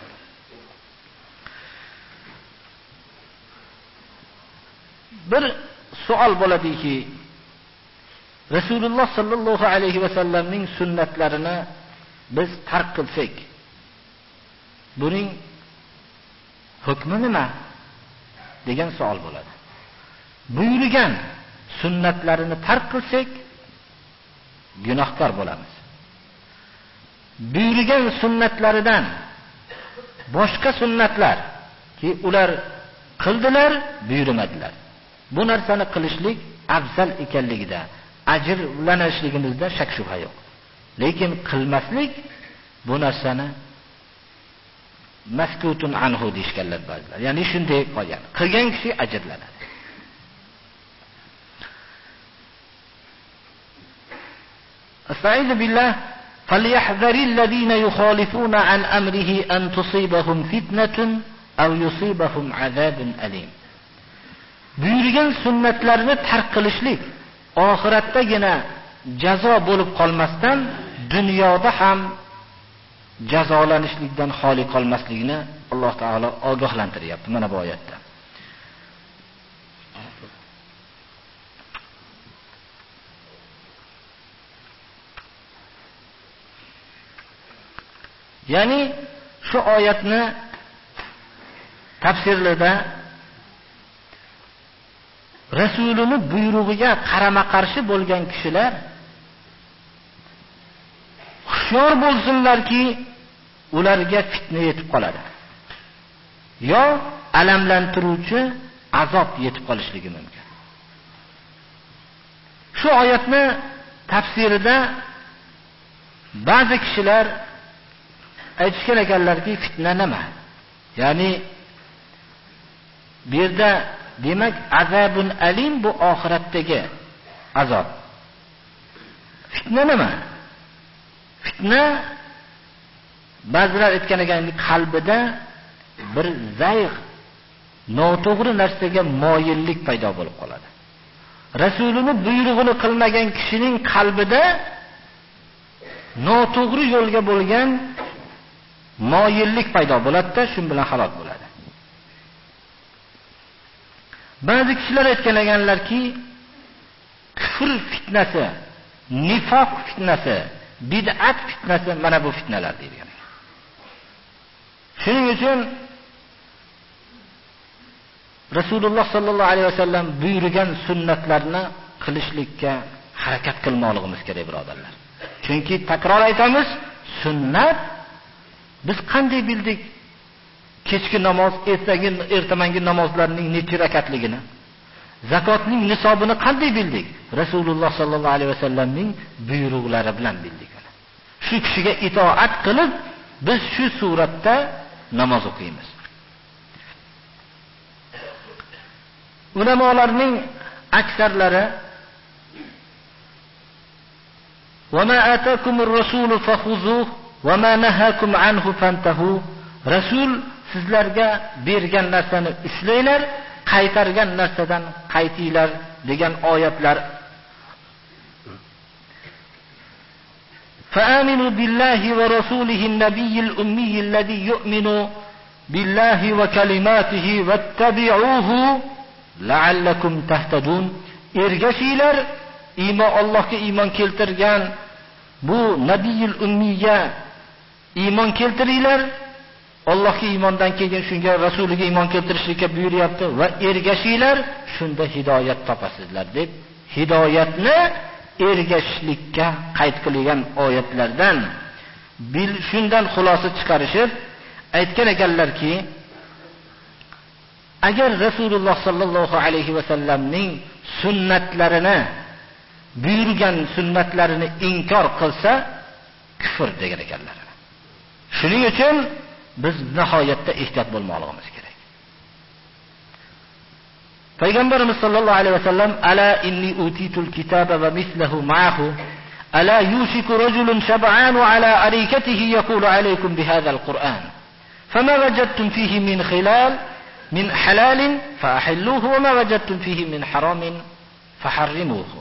Bir savol bo'ladiki, Rasululloh sallallohu alayhi va sallamning sunnatlarini biz tark qilsak, buning hukmi nima degan savol bo'ladi. Buyurgan sunnatlarini tark qilsak gunohkor bo'lamiz. Buyurgan sunnatlaridan boshqa sunnatlar ki ular qildilar, buyurmadilar. Bu narsani qilishlik afzal ekanligida, ajrlanishligimizda shak shubha yo'q. Lekin qilmaslik bu narsani maskutun anhu deyishganlar ba'zilar. Ya'ni shunday qolgan. Qilgan kishi ajrlanadi. Astagfiru billah. فَلْيَحْذَرِ الَّذِينَ يُخَالِفُونَ عَنْ أَمْرِهِ أَنْ تُصِيبَهُمْ فِتْنَةٌ أَوْ يُصِيبَهُمْ عَذَابٌ أَلِيمٌ. Buyurgan sunnatlarni tark qilishlik oxiratdagina jazo bo'lib qolmasdan, dunyoda ham jazolanishlikdan xoli qolmasligini Alloh taolo ogohlantiryapti mana bu oyatda. Ya'ni shu oyatni tafsirlarda Rasulining buyrug'iga qarama-qarshi bo'lgan kishilar hushyor bo'lsinlarki, ularga fitna yetib qoladi. Yo alamlantiruvchi azob yetib qolishligi mumkin. Shu oyatni tafsirida ba'zi kishilar aytishgan ekanlarki, fitna nima? Ya'ni bu yerda demak azabun alim bu oxiratdagi azob. Fitna nima? Fitna ba'zilar aytgan ekanki, qalbida bir zayg, noto'g'ri narsaga moyillik paydo bo'lib qoladi. Rasulining buyrug'ini qilmagan kishining qalbida noto'g'ri yo'lga bo'lgan moyillik paydo bo'ladi-da, shu bilan halok bo'ladi. Ba'zi kishilar aytgan ekanlarki, kufr fitnasi, nifoq fitnasi, bid'at fitnasi mana bu fitnalar deyilgan. Shuning uchun Rasululloh sallallohu alayhi vasallam buyurgan sunnatlarni qilishlikka harakat qilmoqligimiz kerak, birodarlar. Chunki takror aytamiz, sunnat biz qanday bildik kechki namoz, ertangi ertamangi namozlarning necha rakatligini, zakotning nisobini qanday bildik? Rasululloh sallallohu alayhi vasallamning buyruqlari bilan bildik. Shu kishiga itoat qilib, biz shu suratda namoz o'qiymiz. Ulamolarning aksarlari va ma atakumur rasulu fakhuzuh va ma nahakum anhu fantahu. Rasul sizlarga bergan narsani ushlanglar, qaytargan narsadan qaytinglar degan oyatlar. فآمنوا بالله ورسوله النبي الأمي الذي يؤمن بالله وكلماته واتبعوه لعلكم تهتدون. Ergashinglar, iymon Allohga iymon keltirgan bu Nabiyul Ummiga iymon keltiringlar. Allohga iymondan keyin shunga rasuliga iymon keltirishlikka buyuryapti va ergashinglar, shunda hidoyat topasizlar deb hidoyatni ergashishlikka qayd qilingan oyatlardan bil shundan xulosa chiqarishib aytgan ekanlarki, agar Rasululloh sallallohu alayhi va sallamning sunnatlarini, buyurgan sunnatlarini inkor qilsa kufr degan ekanlar. Shuning uchun biz nihoyatda ehtiyot bo'lmoqligimiz kerak. Payg'ambarimiz sallallohu alayhi va sallam ala inni utitul kitaba va mislahu ma'ahu ala yushiku rajulun shab'an ala arikatihi yaqulu alaykum bihadha alquran fama wajadtum fihi min khilal min halalin fahilluhu wa ma wajadtum fihi min haramin faharrimuhu.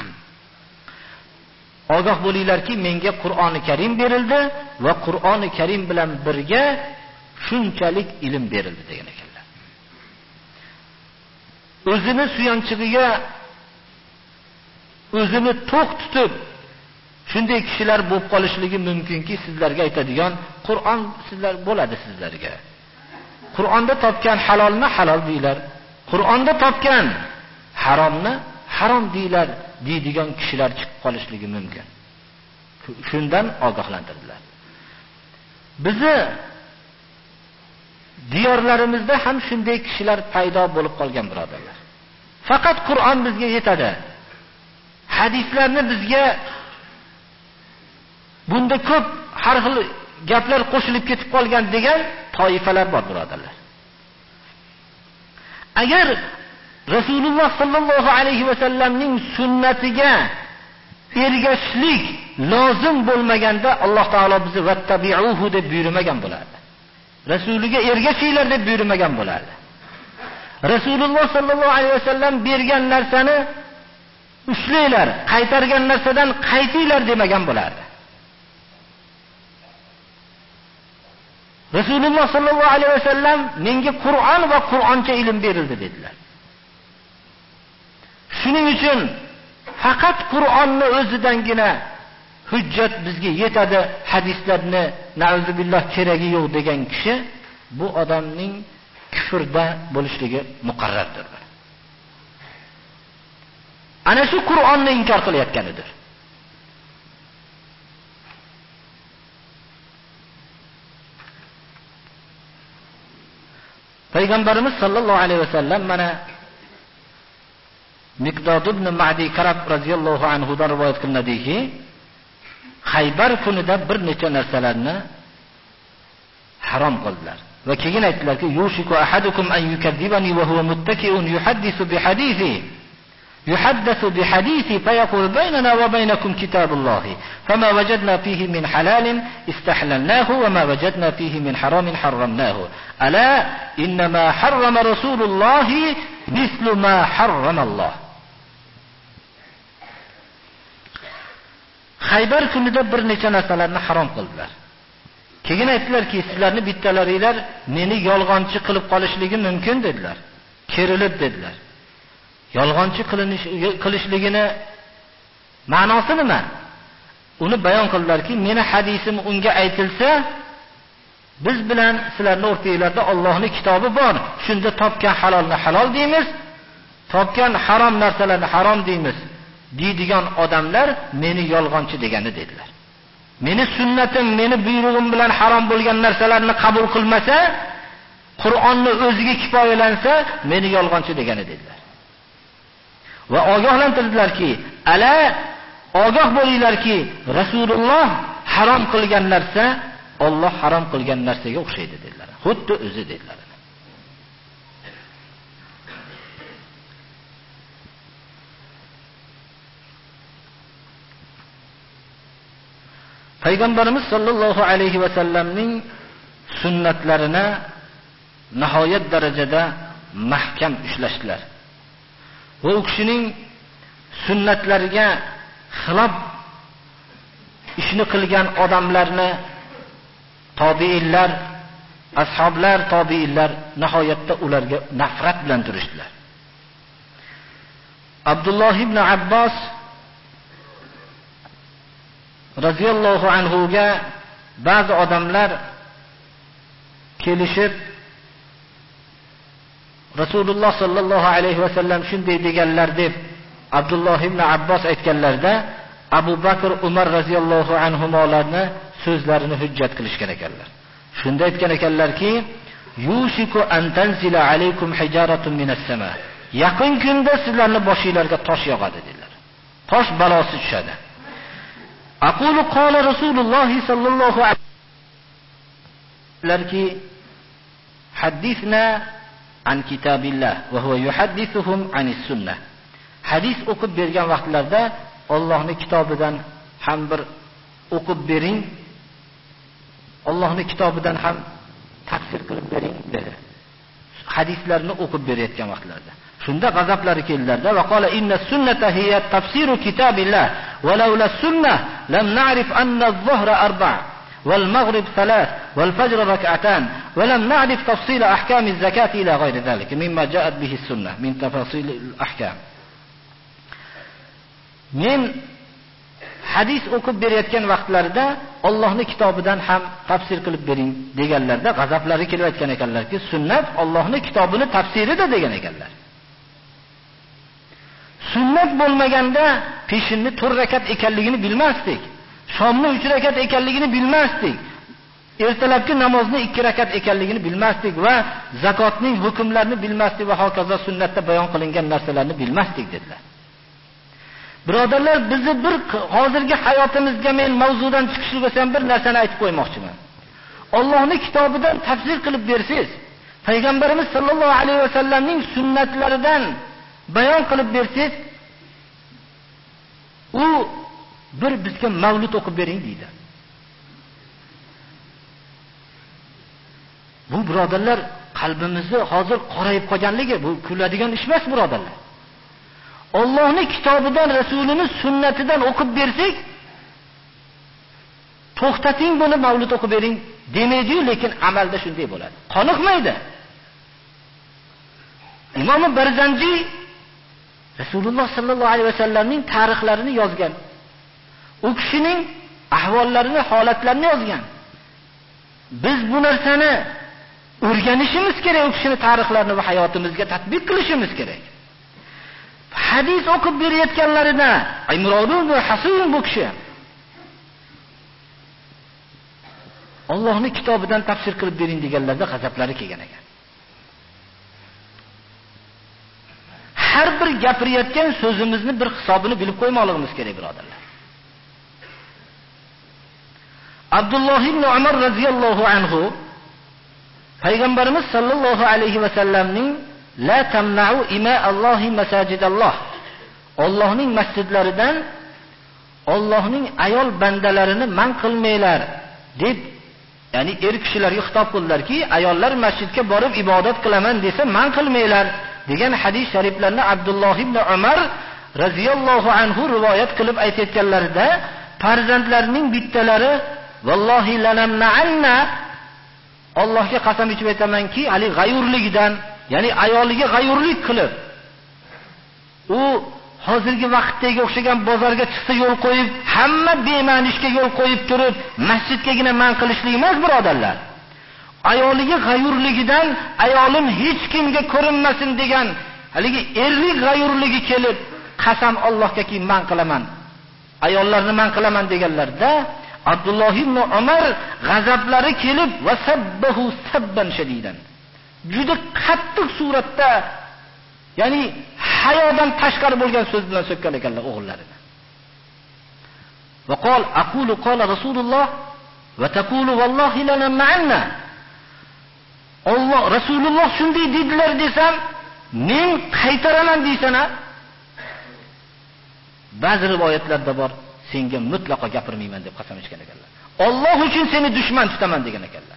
Ogoh bo'linglarki, menga Qur'oni Karim berildi va Qur'oni Karim bilan birga shunchalik ilm berildi degan ekanlar. O'zini suyanchig'iga o'zini to'q tutib shunday kishilar bo'lib qolishligi mumkinki, sizlarga aytadigan Qur'on sizlar bo'ladi sizlarga. Qur'onda topgan halolni halol deylar, Qur'onda topgan haromni harom deylar deydigan kishilar chiqib qolishligi mumkin. Shundan ogohlantirdilar. Bizi diyorlarimizda ham shunday kishilar paydo bo'lib qolgan birodarlar. Faqat Qur'on bizga yetadi. Hadislarni bizga bunda ko'p har xil gaplar qo'shilib ketib qolgan degan toifalar bor birodarlar. Agar Rasululloh sallallohu alayhi va sallamning sunnatiga ergashishlik lozim bo'lmaganda Alloh taolo bizni vattabi'uhu deb buyurmagan bo'lardi. Rasuliga ergashinglar deb buyurmagan bo'lardi. Rasululloh sallallohu alayhi va sallam bergan narsani ushlanglar, qaytargan narsadan qaytinglar demagan bo'lardi. Rasululloh sallallohu alayhi va sallam menga Qur'on va Qur'oncha ilm berildi dedilar. Shuning uchun faqat Qur'onni o'zidangina hujjat bizga yetadi, hadislarni na'uzubillah keragi yo'q degan kishi bu odamning kufrda bo'lishligi muqarrardir. Ana shu Qur'onni inkor qilayotganidir. Payg'ambarimiz sallallohu alayhi va sallam mana Miqdod ibn Ma'di Karab radhiyallohu anhu dan rivoyat qilinadiki, Xaybar kunida bir necha narsalarni harom qildilar. Va keyin aytdilarki, yushiku ahadukum an yukadzibani wa huwa muttaki'un yuhaddisu bi hadithi yuhaddathu bi hadithi fayaqul baynana wa baynakum kitabullah fama wajadna fihi min halalin istahlalnahu wa ma wajadna fihi min haramin harramnahu ala inma harrama rasulullah mislu ma harrama Allah. Xaybar kunida bir necha narsalarni harom qildilar. Keyin aytdilarki, sizlarni bittalaringlar meni yolg'onchi qilib qolishligi mumkin dedilar. Kerilib dedilar. Yolg'onchi qilinish qilishligini ma'nosi nima? Uni bayon qildilarki, meni hadisim unga aytilsa, biz bilan sizlarning o'rtangizda Allohning kitobi bor. Shunda topgan halolni halol deymiz, topgan harom narsalarni harom deymiz. deydigan odamlar meni yolg'onchi degani dedilar. Meni sunnatim, meni buyrug'im bilan harom bo'lgan narsalarni qabul qilmasa, Qur'onni o'ziga kifoyalansa, meni yolg'onchi degani dedilar. Va ogohlantirdilarki, ala ogoh bo'linglarki, Rasululloh harom qilgan narsa Alloh harom qilgan narsaga o'xshaydi dedilar. Xuddi o'zi dedilar. payg'ambarimiz sollallohu alayhi va sallamning sunnatlarini nihoyat darajada mahkam ushlashdilar. Va u kishining sunnatlariga xilof ishni qilgan odamlarni tobiinlar, ashoblar, tobiinlar nihoyatda ularga nafrat bilan turishdilar. Abdulloh ibn Abbos radhiyallohu anhu ga ba'zi odamlar kelishib Rasululloh sallallohu alayhi va sallam shunday deganlar deb Abdulloh ibn Abbos aytganlarda Abu Bakr, Umar radhiyallohu anhumolarni so'zlarini hujjat qilishgan ekanlar. Shunda aytgan ekanlarki, "Yushiku an tanzila alaykum hijaratun minas sama." Yaqin kunda sizlarning boshingizlarga tosh yog'adi dedilar. Tosh balosi tushadi. Aqulu qala Rasululloh sallallohu alayhi vasallam hadithna an kitabillah va huwa yuhaddithuhum anis sunnah. Hadis o'qib bergan vaqtlarda Allohning kitobidan ham bir o'qib bering, Allohning kitobidan ham tafsir qilib bering dedi. Hadislarni o'qib berayotgan vaqtlarda. Shunda g'azablari keldilarda va qala inna sunnata hiya tafsiru kitabillah va laula sunnah lam na'rif anna adh-dhuhra arba' wal maghrib thalath wal fajr rak'atan wa lam na'rif tafsil ahkam az-zakati ila ghayri dhalika mimma ja'at bihi as-sunnah min tafasil al-ahkam. Men hadis o'qib berayotgan vaqtlarida Allohning kitobidan ham tafsir qilib bering deganlarda g'azablari kelib aytgan ekanlarki, sunnat Allohning kitobini tafsirida degan ekanlar. Sunnat bo'lmaganda peshinni to'rt rakat ekanligini bilmasdik. Shomni uch rakat ekanligini bilmasdik. Ertalabki namozni ikki rakat ekanligini bilmasdik va zakotning hukmlarini bilmasdik va hokazo sunnatda bayon qilingan narsalarni bilmasdik dedilar. Birodarlar, bizni bir hozirgi hayotimizga men mavzudan chiqishlik bo'lsam bir narsani aytib qo'ymoqchiman. Allohning kitobidan tafsir qilib bersiz, payg'ambarimiz sollallohu alayhi va sallamning sunnatlaridan bayon qilib bersiz, u bir bizga mavlud o'qib bering deydi. Bu birodarlar qalbimizni hozir qorayib qolganligi, bu kuladigan ish emas birodarlar. Allohning kitobidan, Rasulining sunnatidan o'qib bersak, to'xtating buni mavlud o'qib bering demaydi, lekin amalda shunday bo'ladi. Qoniqmaydi. Imom Barzanji Rasululloh sallallohu alayhi vasallamning tarixlarini yozgan. U kishining ahvollarini, holatlarini yozgan. Biz bu narsani o'rganishimiz kerak, u kishining tarixlarini va hayotimizga tatbiq qilishimiz kerak. Hadis o'qib berayotganlarida Imron va Hasan bu kishi Allohning kitobidan tafsir qilib bering deganlarda g'azablari kelgan ekan. Har bir gapirayotgan so'zimizni bir hisobini bilib qo'ymoqligimiz kerak birodarlar. Abdulloh ibn Umar radhiyallohu anhu payg'ambarimiz sollallohu alayhi va sallamning la tamna'u ima Allohi masajidalloh, Allohning masjidlaridan Allohning ayol bandalarini man qilmanglar deb, ya'ni er kishilarga xitob qildilarki, ayollar masjidga borib ibodat qilaman desa man qilmanglar degan hadis shariflarni Abdulloh ibn Umar radhiyallohu anhu rivoyat qilib aytayotganlarida farzandlarining bittalari vallohi lanamna'anna, Allohga qasam ichib aytamanki, ali g'ayurligidan, ya'ni ayoliga g'ayurlik qilib, u hozirgi vaqtdagi o'xshagan bozorga chiqsa yo'l qo'yib, hamma bema'nishga yo'l qo'yib turib, masjidgagina man qilishlik emas birodarlar. Ayoliga g'ayurligidan, ayolim hech kimga ko'rinmasin degan haligi erlik g'ayurligi kelib, qasam Allohgaki man qilaman, ayollarni man qilaman deganlarda Abdulloh ibn Umar g'azablari kelib va sabbahu sabban shadidan, juda qattiq suratda, ya'ni hayodan tashqari bo'lgan so'z bilan so'kkan ekanlar o'g'illarini. Va qol aqulu qala Rasululloh va taqulu vallohi lana ma'anna. Alloh Rasululloh shunday dedilar desam, men qaytaraman deysana. Ba'zi rivoyatlarda bor, senga mutlaqo gapirmayman deb qasam ichgan ekanlar. Alloh uchun seni dushman tutaman degan ekanlar.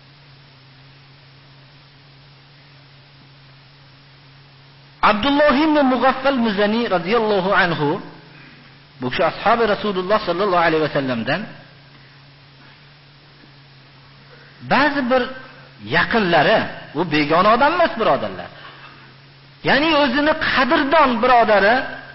Abdulloh ibn Mughaffal Muzani radhiyallohu anhu bu kishi ashabi Rasululloh sallallohu alayhi vasallamdan ba'zi bir yaqinlari, u begona odam emas birodarlar. Ya'ni o'zini qadrdon birodari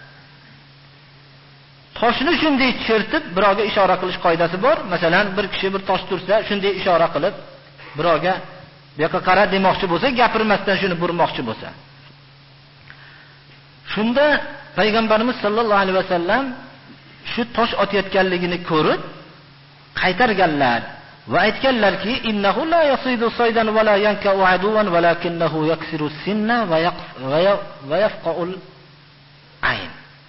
toshni shunday chertib birovga ishora qilish qoidasi bor. Masalan, bir kishi bir tosh tursa, shunday ishora qilib birovga bu yoqqa qara demoqchi bo'lsa, gapirmasdan shuni burmoqchi bo'lsa. Shunda payg'ambarimiz sollallohu alayhi vasallam shu tosh otayotganligini ko'rib qaytarganlar va aytganlarki, innahu la yasidu saydan va la yanka'u aduwan walakinnahu yaksiru sinna va yafqa'ul ayn.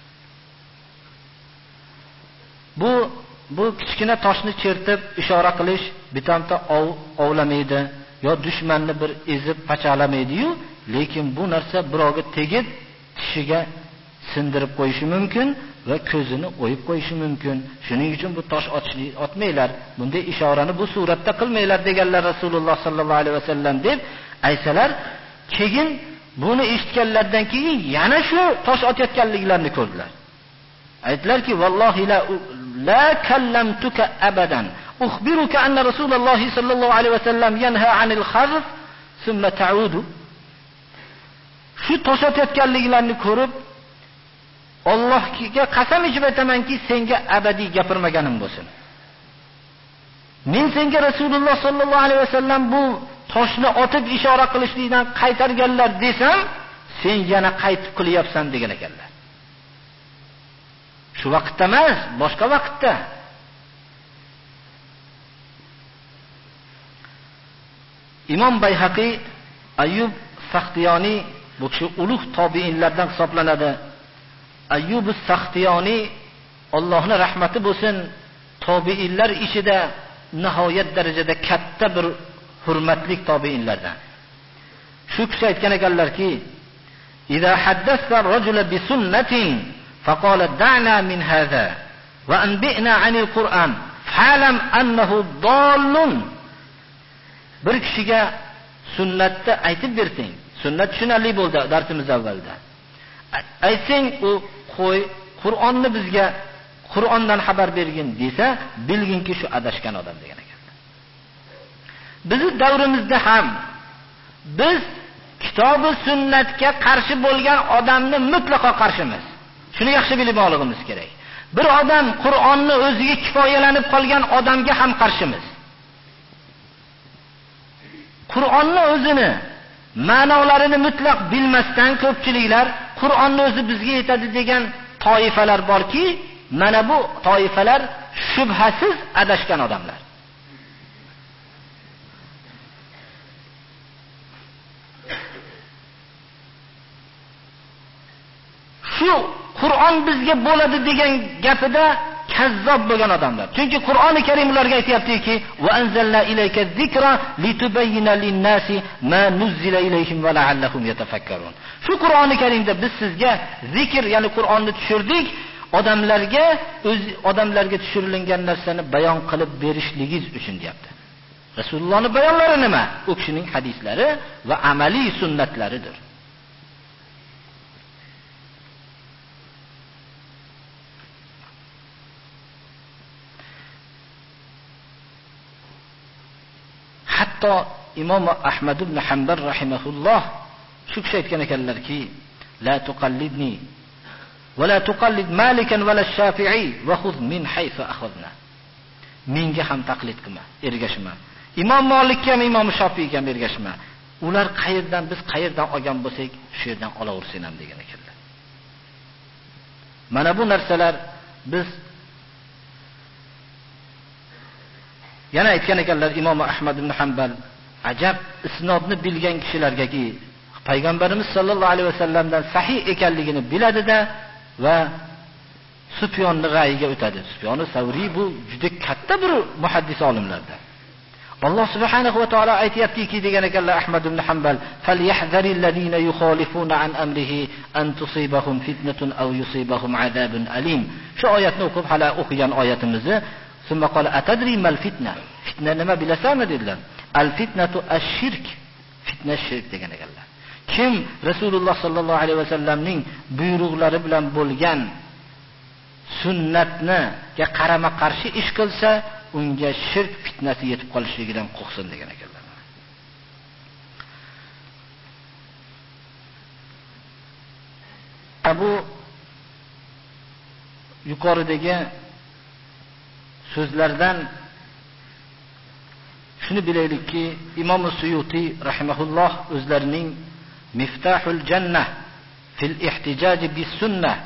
Bu bu kichkina toshni chertib ishora qilish bitamta ov ovlamaydi yo dushmanni bir ezib pachalamaydi-yu, lekin bu narsa birovga tegib tishiga sindirib qo'yishi mumkin va ko'zini o'yib qo'yishi mumkin. Shuning uchun bu tosh otishni otmanglar, bunday ishorani bu suratda qilmanglar deganlar Rasululloh sallallohu alayhi vasallam deb aysalar, keyin buni eshitganlardan keyin yana shu tosh otayotganliklarini ko'rdilar. Aytdilarki, vallohi la la kallamtuka abadan ukhbiruka anna Rasululloh sallallohu alayhi vasallam yanha anil khazf thumma ta'udu. Shu tosh otayotganliklarini ko'rib Allohga qasam ichib aytamanki, senga abadiy gapirmaganim bo'lsin. Men senga Rasululloh sallallohu alayhi vasallam bu toshni otib ishora qilishlikdan qaytarganlar desam, sen yana qaytib qilyapsan degan ekanlar. Shu vaqtda emas, boshqa vaqtda. Imom Bayhaqi Ayyub Saxtiyoni bu kishi ulug' tobiinlardan hisoblanadi. Ayyub as-Saxtiyoni Allohning rahmati bo'lsin, tobiinlar ichida nihoyat darajada katta bir hurmatli tobiinlardan. Shu kishi aytgan ekanlarki, "Iza haddatha ar-rajula bi sunnatin faqala da'na min hadha wa anbi'na 'anil Qur'an fa'lam annahu dallun." Bir kishiga sunnatni aytib bersang, sunnat tushunarli bo'ldi darsimiz avvalda. Aytsang, u qo'y Qur'onni bizga Qur'ondan xabar bergin desa, bilginki shu adashgan odam degan ekan. Bizi davrimizda ham biz kitobi sunnatga qarshi bo'lgan odamni mutlaqo qarshimiz. Shuni yaxshi bilib olishimiz kerak. Bir odam Qur'onni o'ziga kifoyalanib qolgan odamga ham qarshimiz. Qur'onni o'zini ma'nolarini mutlaq bilmasdan ko'pchiliklar Qur'onni o'zi bizga yetadi degan toifalar borki, mana bu toifalar shubhasiz adashgan odamlar. Shu Qur'on bizga bo'ladi degan gapida kazzob bo'lgan odamlar. Chunki Qur'oni Karim ularga aytayaptiki, "Va anzalna ilayka zikra litubayyana lin-nasi ma nuzila ilayhim va la'allahum yatafakkarun." Shu Qur'oni Karimda biz sizga zikr, ya'ni Qur'onni tushirdik, odamlarga o'z odamlarga tushirilgan narsani bayon qilib berishligingiz uchun deyapti. Rasulullohning bayonlari nima? U kishining hadislari va amaliy sunnatlaridir. Hatto Imom Ahmad ibn Hanbal rahimahulloh shu kishi aytgan ekanlarki, la tuqallidni va la tuqallid Malikan va la Shafi'i va khudh min haythu akhadna. Menga ham taqlid qilma, ergashma. Imom Malikka ham, Imom Shafi'ga ham ergashma. Ular qayerdan, biz qayerdan olgan bo'lsak, shu yerdan olaversin ham degan ekanlar. Mana bu narsalar biz yana aytgan ekanlar Imom Ahmad ibn Hanbal, ajab isnodni bilgan kishilargaki, payg'ambarimiz sollallohu alayhi vasallamdan sahih ekanligini biladida va Sufyonning ra'yiga o'tadi. Sufyon Savri bu juda katta bir muhaddis olimlardan. Alloh subhanahu va taolo aytayaptiki degan ekanlar Ahmad ibn Hanbal, "Falyahzaril ladina yukhalifuna an amrihi an tusibahum fitnatun aw yusibahum adabun alim." Shu oyatni o'qib, hala o'qigan oyatimizni Summa qala atadri mal fitna? Fitna nima bilasanmi dedilar. Al fitnatu ash-shirk. Fitna shirk degan ekanlar. Kim Rasululloh sallallohu alayhi vasallamning buyruqlari bilan bo'lgan sunnatni ga qarama qarshi ish qilsa, unga shirk fitnasi yetib qolishligidan qo'rqsin degan ekanlar. Bu yuqoridagi so'zlardan shuni bilaylikki, Imom Suyuti rahimahulloh o'zlarining Miftahul Jannah fil ihtijaj bis sunnah,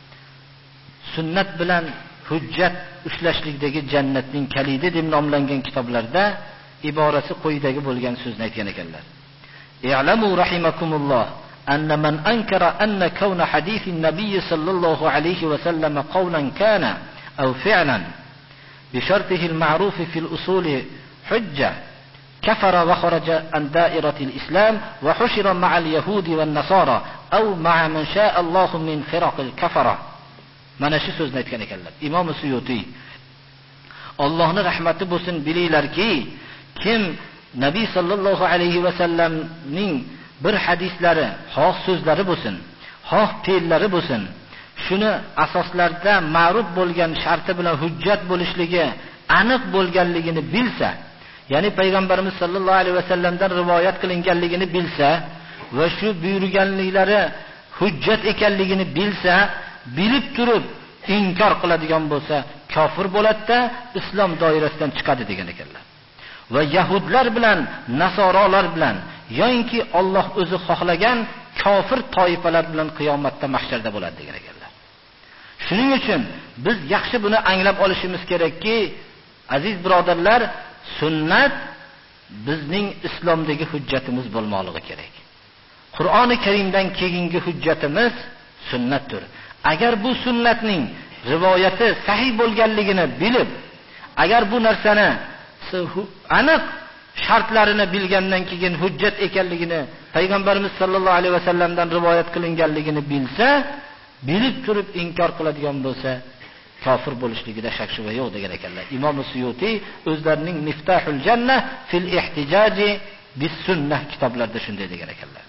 sunnat bilan hujjat ushlashlikdagi jannatning kalidi deb nomlangan kitoblarda iborasi quyidagi bo'lgan so'zni aytgan ekanlar. I'lamu rahimakumulloh anna man ankara anna kawna hadithin nabiy sallallohu alayhi va sallam qawlan kana aw fi'lan bi shartihi al-ma'ruf fi al-usul hujja kafara wa kharaja an da'irati al-islam wa hushira ma'a al-yahudi wan-nasara aw ma'a man sha'a Allah min firaq al-kafara. Mana shu so'zni aytgan ekanlar. Imom Suyuti Allohning rahmati bo'lsin, bilinglarki, kim Nabiy sallallohu alayhi va sallamning bir hadislari, xoh so'zlari bo'lsin, xoh fe'llari bo'lsin, shuni asoslarda ma'ruf bo'lgan sharti bilan hujjat bo'lishligi aniq bo'lganligini bilsa, ya'ni payg'ambarimiz sallallohu alayhi va sallamdan rivoyat qilinganligini bilsa va shu buyurganliklari hujjat ekanligini bilsa, bilib turib inkor qiladigan bo'lsa, kofir bo'ladi-da, islom doirasidan chiqadi degan ekanlar. Va yahudlar bilan, nasorolar bilan yoki Alloh o'zi xohlagan kofir toifalar bilan qiyomatda mahsharda bo'ladi degan ekanlar. Shuning uchun biz yaxshi buni anglab olishimiz kerakki, aziz birodarlar, sunnat bizning islomdagi hujjatimiz bo'lmoqligi kerak. Qur'oni Karimdan keyingi hujjatimiz sunnatdir. Agar bu sunnatning rivoyati sahih bo'lganligini bilib, agar bu narsani aniq shartlarini bilgandan keyin hujjat ekanligini, payg'ambarimiz sallallohu alayhi vasallamdan rivoyat qilinganligini bilsa, bilib turib inkor qiladigan bo'lsa, kofir bo'lishligida shak shubha yo'q degan ekanlar. Imom Suyuti o'zlarining Miftahul Jannah fil ihtijaj bis sunnah kitoblarida shunday degan ekanlar.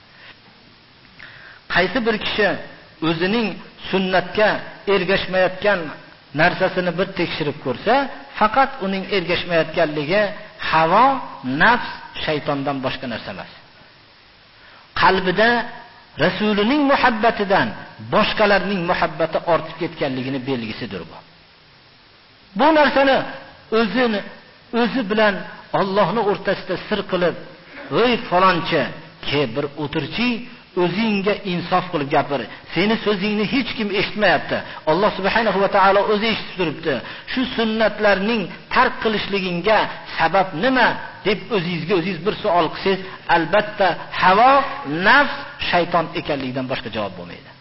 Qaysi bir kishi o'zining sunnatga ergashmayotgan narsasini bir tekshirib ko'rsa, faqat uning ergashmayotganligi havo, nafs, shaytondan boshqa narsa emas. Qalbida Rasulining muhabbatidan boshqalarning muhabbati ortib ketganligini belgisidir bu. Bu narsani o'zini o'zi bilan Allohning o'rtasida sir qilib, "Ey falonchi, ke bir o'tirchi, o'zingga insof qilib gapir. Seni so'zingni hech kim eshitmayapti. Alloh subhanahu va taolo o'zi eshitib turibdi. Shu sunnatlarning tark qilishligingga sabab nima?" deb o'zingizga o'zingiz bir savol qilsangiz, albatta havo, nafs, shayton ekanligidan boshqa javob bo'lmaydi.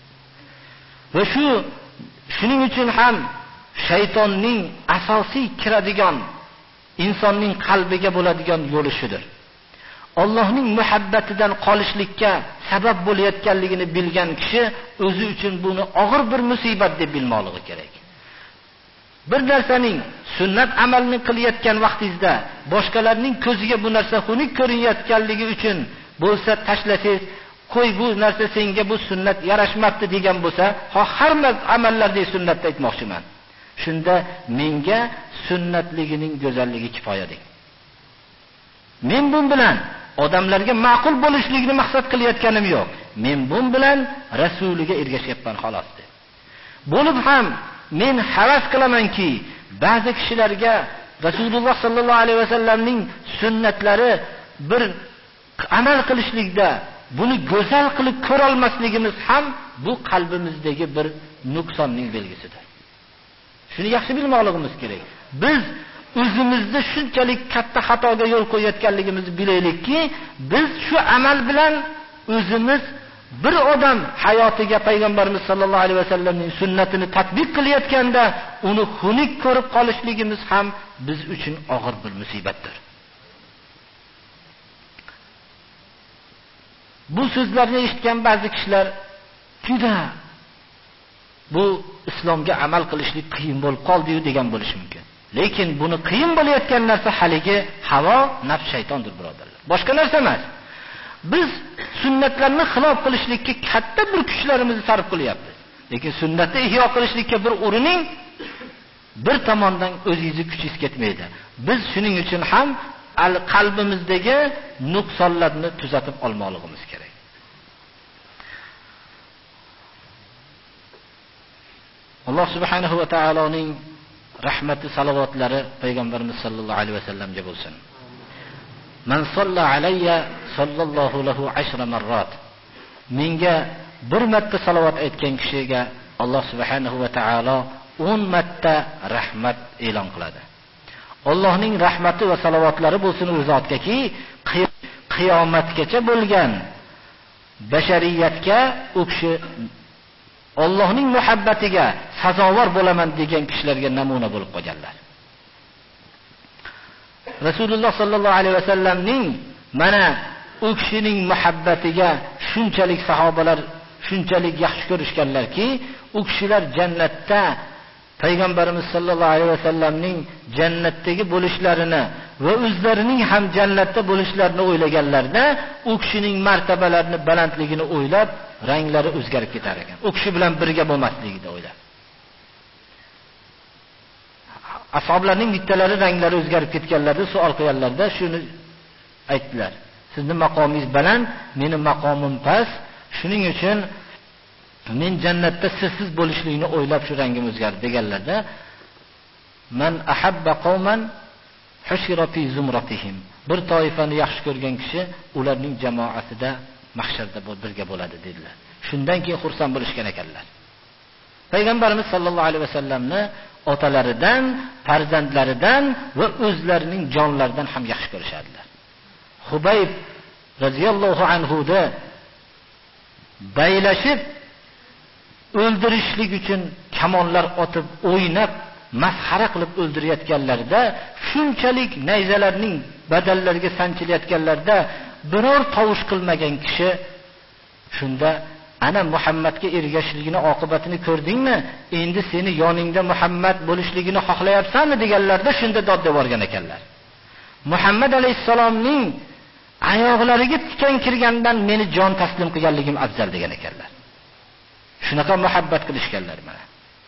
Va shu shuning uchun ham shaytonning asosiy kiradigan insonning qalbiga bo'ladigan yo'li shudir. Allohning muhabbatidan qolishlikka sabab bo'layotganligini bilgan kishi o'zi uchun buni og'ir bir musibat deb bilmoqligi kerak. Bir narsaning sunnat amalini qilayotgan vaqtingizda boshqalarning ko'ziga bu narsa xunuk ko'rinayotganligi uchun bo'lsa tashlasangiz, qo'y bu narsa senga bu sunnat yarashmabdi degan bo'lsa, ha har amallardagi sunnatni aytmoqchiman. Shunda menga sunnatligining go'zalligi kifoya deng. Men bu bilan odamlarga ma'qul bo'lishlikni maqsad qilayotganim yo'q. Men bu bilan rasuliga ergashyapman xolos deb. Bo'lib ham men havas qilamanki, ba'zi kishilarga Rasululloh sallallohu alayhi vasallamning sunnatlari bir amal qilishlikda buni go'zal qilib ko'ra olmasligimiz ham bu qalbimizdagi bir nuqsonning belgisidir. Shuni yaxshi bilmoqligimiz kerak. Biz o'zimizda shunchalik katta xatoga yo'l qo'yayotganligimizni bilaylikki, biz shu amal bilan o'zimiz bir odam hayotiga payg'ambarimiz sallallohu alayhi vasallamning sunnatini tatbiq qilayotganda uni xunuk ko'rib qolishligimiz ham biz uchun og'ir bir musibatdir. Bu so'zlarni eshitgan ba'zi kishilar juda bu islomga amal qilishlik qiyin bo'lib qoldi-yu degan bo'lishi mumkin. Lekin buni qiyin bo'layotgan narsa haligi havo, nafs, shaytondir, birodarlar. Boshqa narsa emas. Biz sunnatlarni xilof qilishlikka katta bir kuchlarimizni sarf qilyapmiz. Lekin sunnatni ihyo qilishlikka bir urining, bir tomondan o'zingizni kuchingiz ketmaydi. Biz shuning uchun ham qalbimizdagi nuqsonlarni tuzatib olmoqligimiz kerak. Alloh subhanahu va taoloning rahmati, salovatlari payg'ambarimiz sollallohu alayhi vasallamga bo'lsin. Man salla alayya sallallohu lahu ashra marrat. Menga bir marta salovat aytgan kishiga Alloh subhanahu va taolo o'n marta rahmat e'lon qiladi. Allohning rahmati va salovatlari bo'lsin u zotgaki, qiyomatgacha bo'lgan bashariyatga u kishi Allohning muhabbatiga sazovor bo'laman degan kishilarga namuna bo'lib qolganlar. Rasululloh sallallohu alayhi vasallamning mana u kishining muhabbatiga shunchalik sahobalar shunchalik yaxshi ko'rishganlarki, u kishilar jannatda payg'ambarimiz sollallohu alayhi vasallamning jannatdagi bo'lishlarini va o'zlarining ham jannatda bo'lishlarini o'ylaganlarda, u kishining martabalarini, balandligini o'ylab, ranglari o'zgarib ketar ekan. U kishi bilan birga bo'lmasligini o'ylab. Ashoblarning bittalari ranglari o'zgarib ketganlarda savol qilganlarda shuni aytdilar. Sizning maqomingiz baland, mening maqomim past. Shuning uchun men jannatda sizsiz bo'lishligini o'ylab shu rangim o'zgardi deganlarda, man ahabba qauman hushira fi zumratihim. Bir toifani yaxshi ko'rgan kishi ularning jamoasida mahsharda birga bo'ladi dedilar. Shundan keyin xursand bo'lishgan ekanlar. Payg'ambarimiz sollallohu alayhi vasallamni otalaridan, farzandlaridan va o'zlarining jonlaridan ham yaxshi ko'rishadilar. Hubayb radhiyallohu anhu da baylashib o'ldirishlik uchun kamonlar otib, o'ynab, masxara qilib o'ldirayotganlarida, shunchalik nayzalarning badallariga sanchilayotganlarida biror tovush qilmagan kishi shunda ana Muhammadga ergashishligini oqibatini ko'rdingmi? Endi seni yoningda Muhammad bo'lishligini xohlayapsanmi deganlarda shunda dod deb borgan ekanlar. Muhammad alayhisalomning oyoqlariga tikan kirgandan meni jon taslim qilganligim afzal degan ekanlar. Shunaqa muhabbat qilishganlar mana.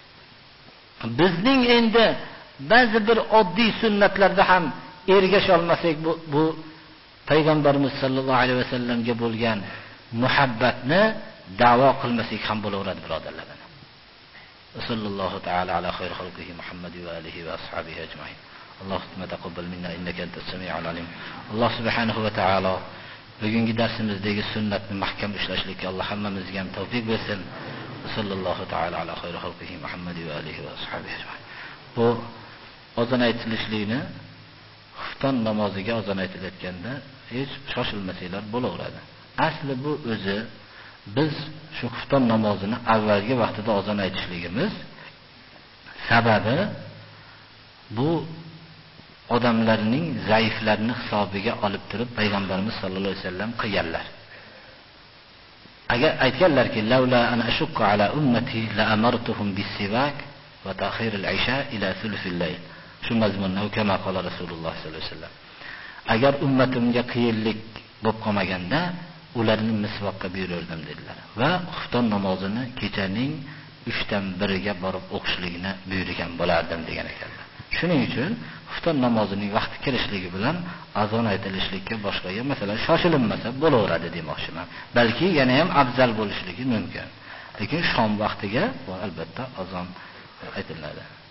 Bizning endi ba'zi bir oddiy sunnatlarda ham ergasha olmasak bu, bu payg'ambarimiz sollallohu alayhi vasallamga bo'lgan muhabbatni da'vo qilmasak ham bo'laveradi, birodarlar. Sallallohu ta'ala ala xayri xalqihi Muhammad va alihi va ashabihi ajma'in. Allohumma taqabbal minna innaka antas samiul alim. Alloh subhanahu va taolo bugungi darsimizdagi sunnatni mahkam ushlashlikka Alloh hammamizga ham tavfiq bersin. Sallallohu ta'ala ala xayri xalqihi Muhammad va alihi va ashabihi ajma'in. Bu ozon aytilishlikni xufton namoziga ozon aytilayotganda hech shoshilmasanglar bo'laveradi. Asli bu o'zi biz shu xufton namozini avvalgi vaqtida ozon aytishligimiz sababi bu odamlarning zaiflarini hisobiga olib turib payg'ambarimiz sollallohu alayhi vasallam qilganlar. Agar aytganlarki, "Laula an ashqa ala ummati la amartuhum bis-siwak va ta'khir al-isha ila thuluth al-layl." Shu mazmunda kama qala Rasululloh sollallohu alayhi vasallam. Agar ummatimga qiyinlik bo'lib qolmaganda, ularni misvoqqa buyurardim dedilar va xufton namozini kechaning uchdan biriga borib o'qishligini buyurgan bo'lardim degan ekanlar. Shuning uchun xufton namozining vaqti kirishligi bilan azon aytilishlikka boshqaga masalan shoshilinmasa bo'laveradi demoqchiman. Balki yana ham afzal bo'lishligi mumkin. Lekin shom vaqtiga albatta azon aytiladi.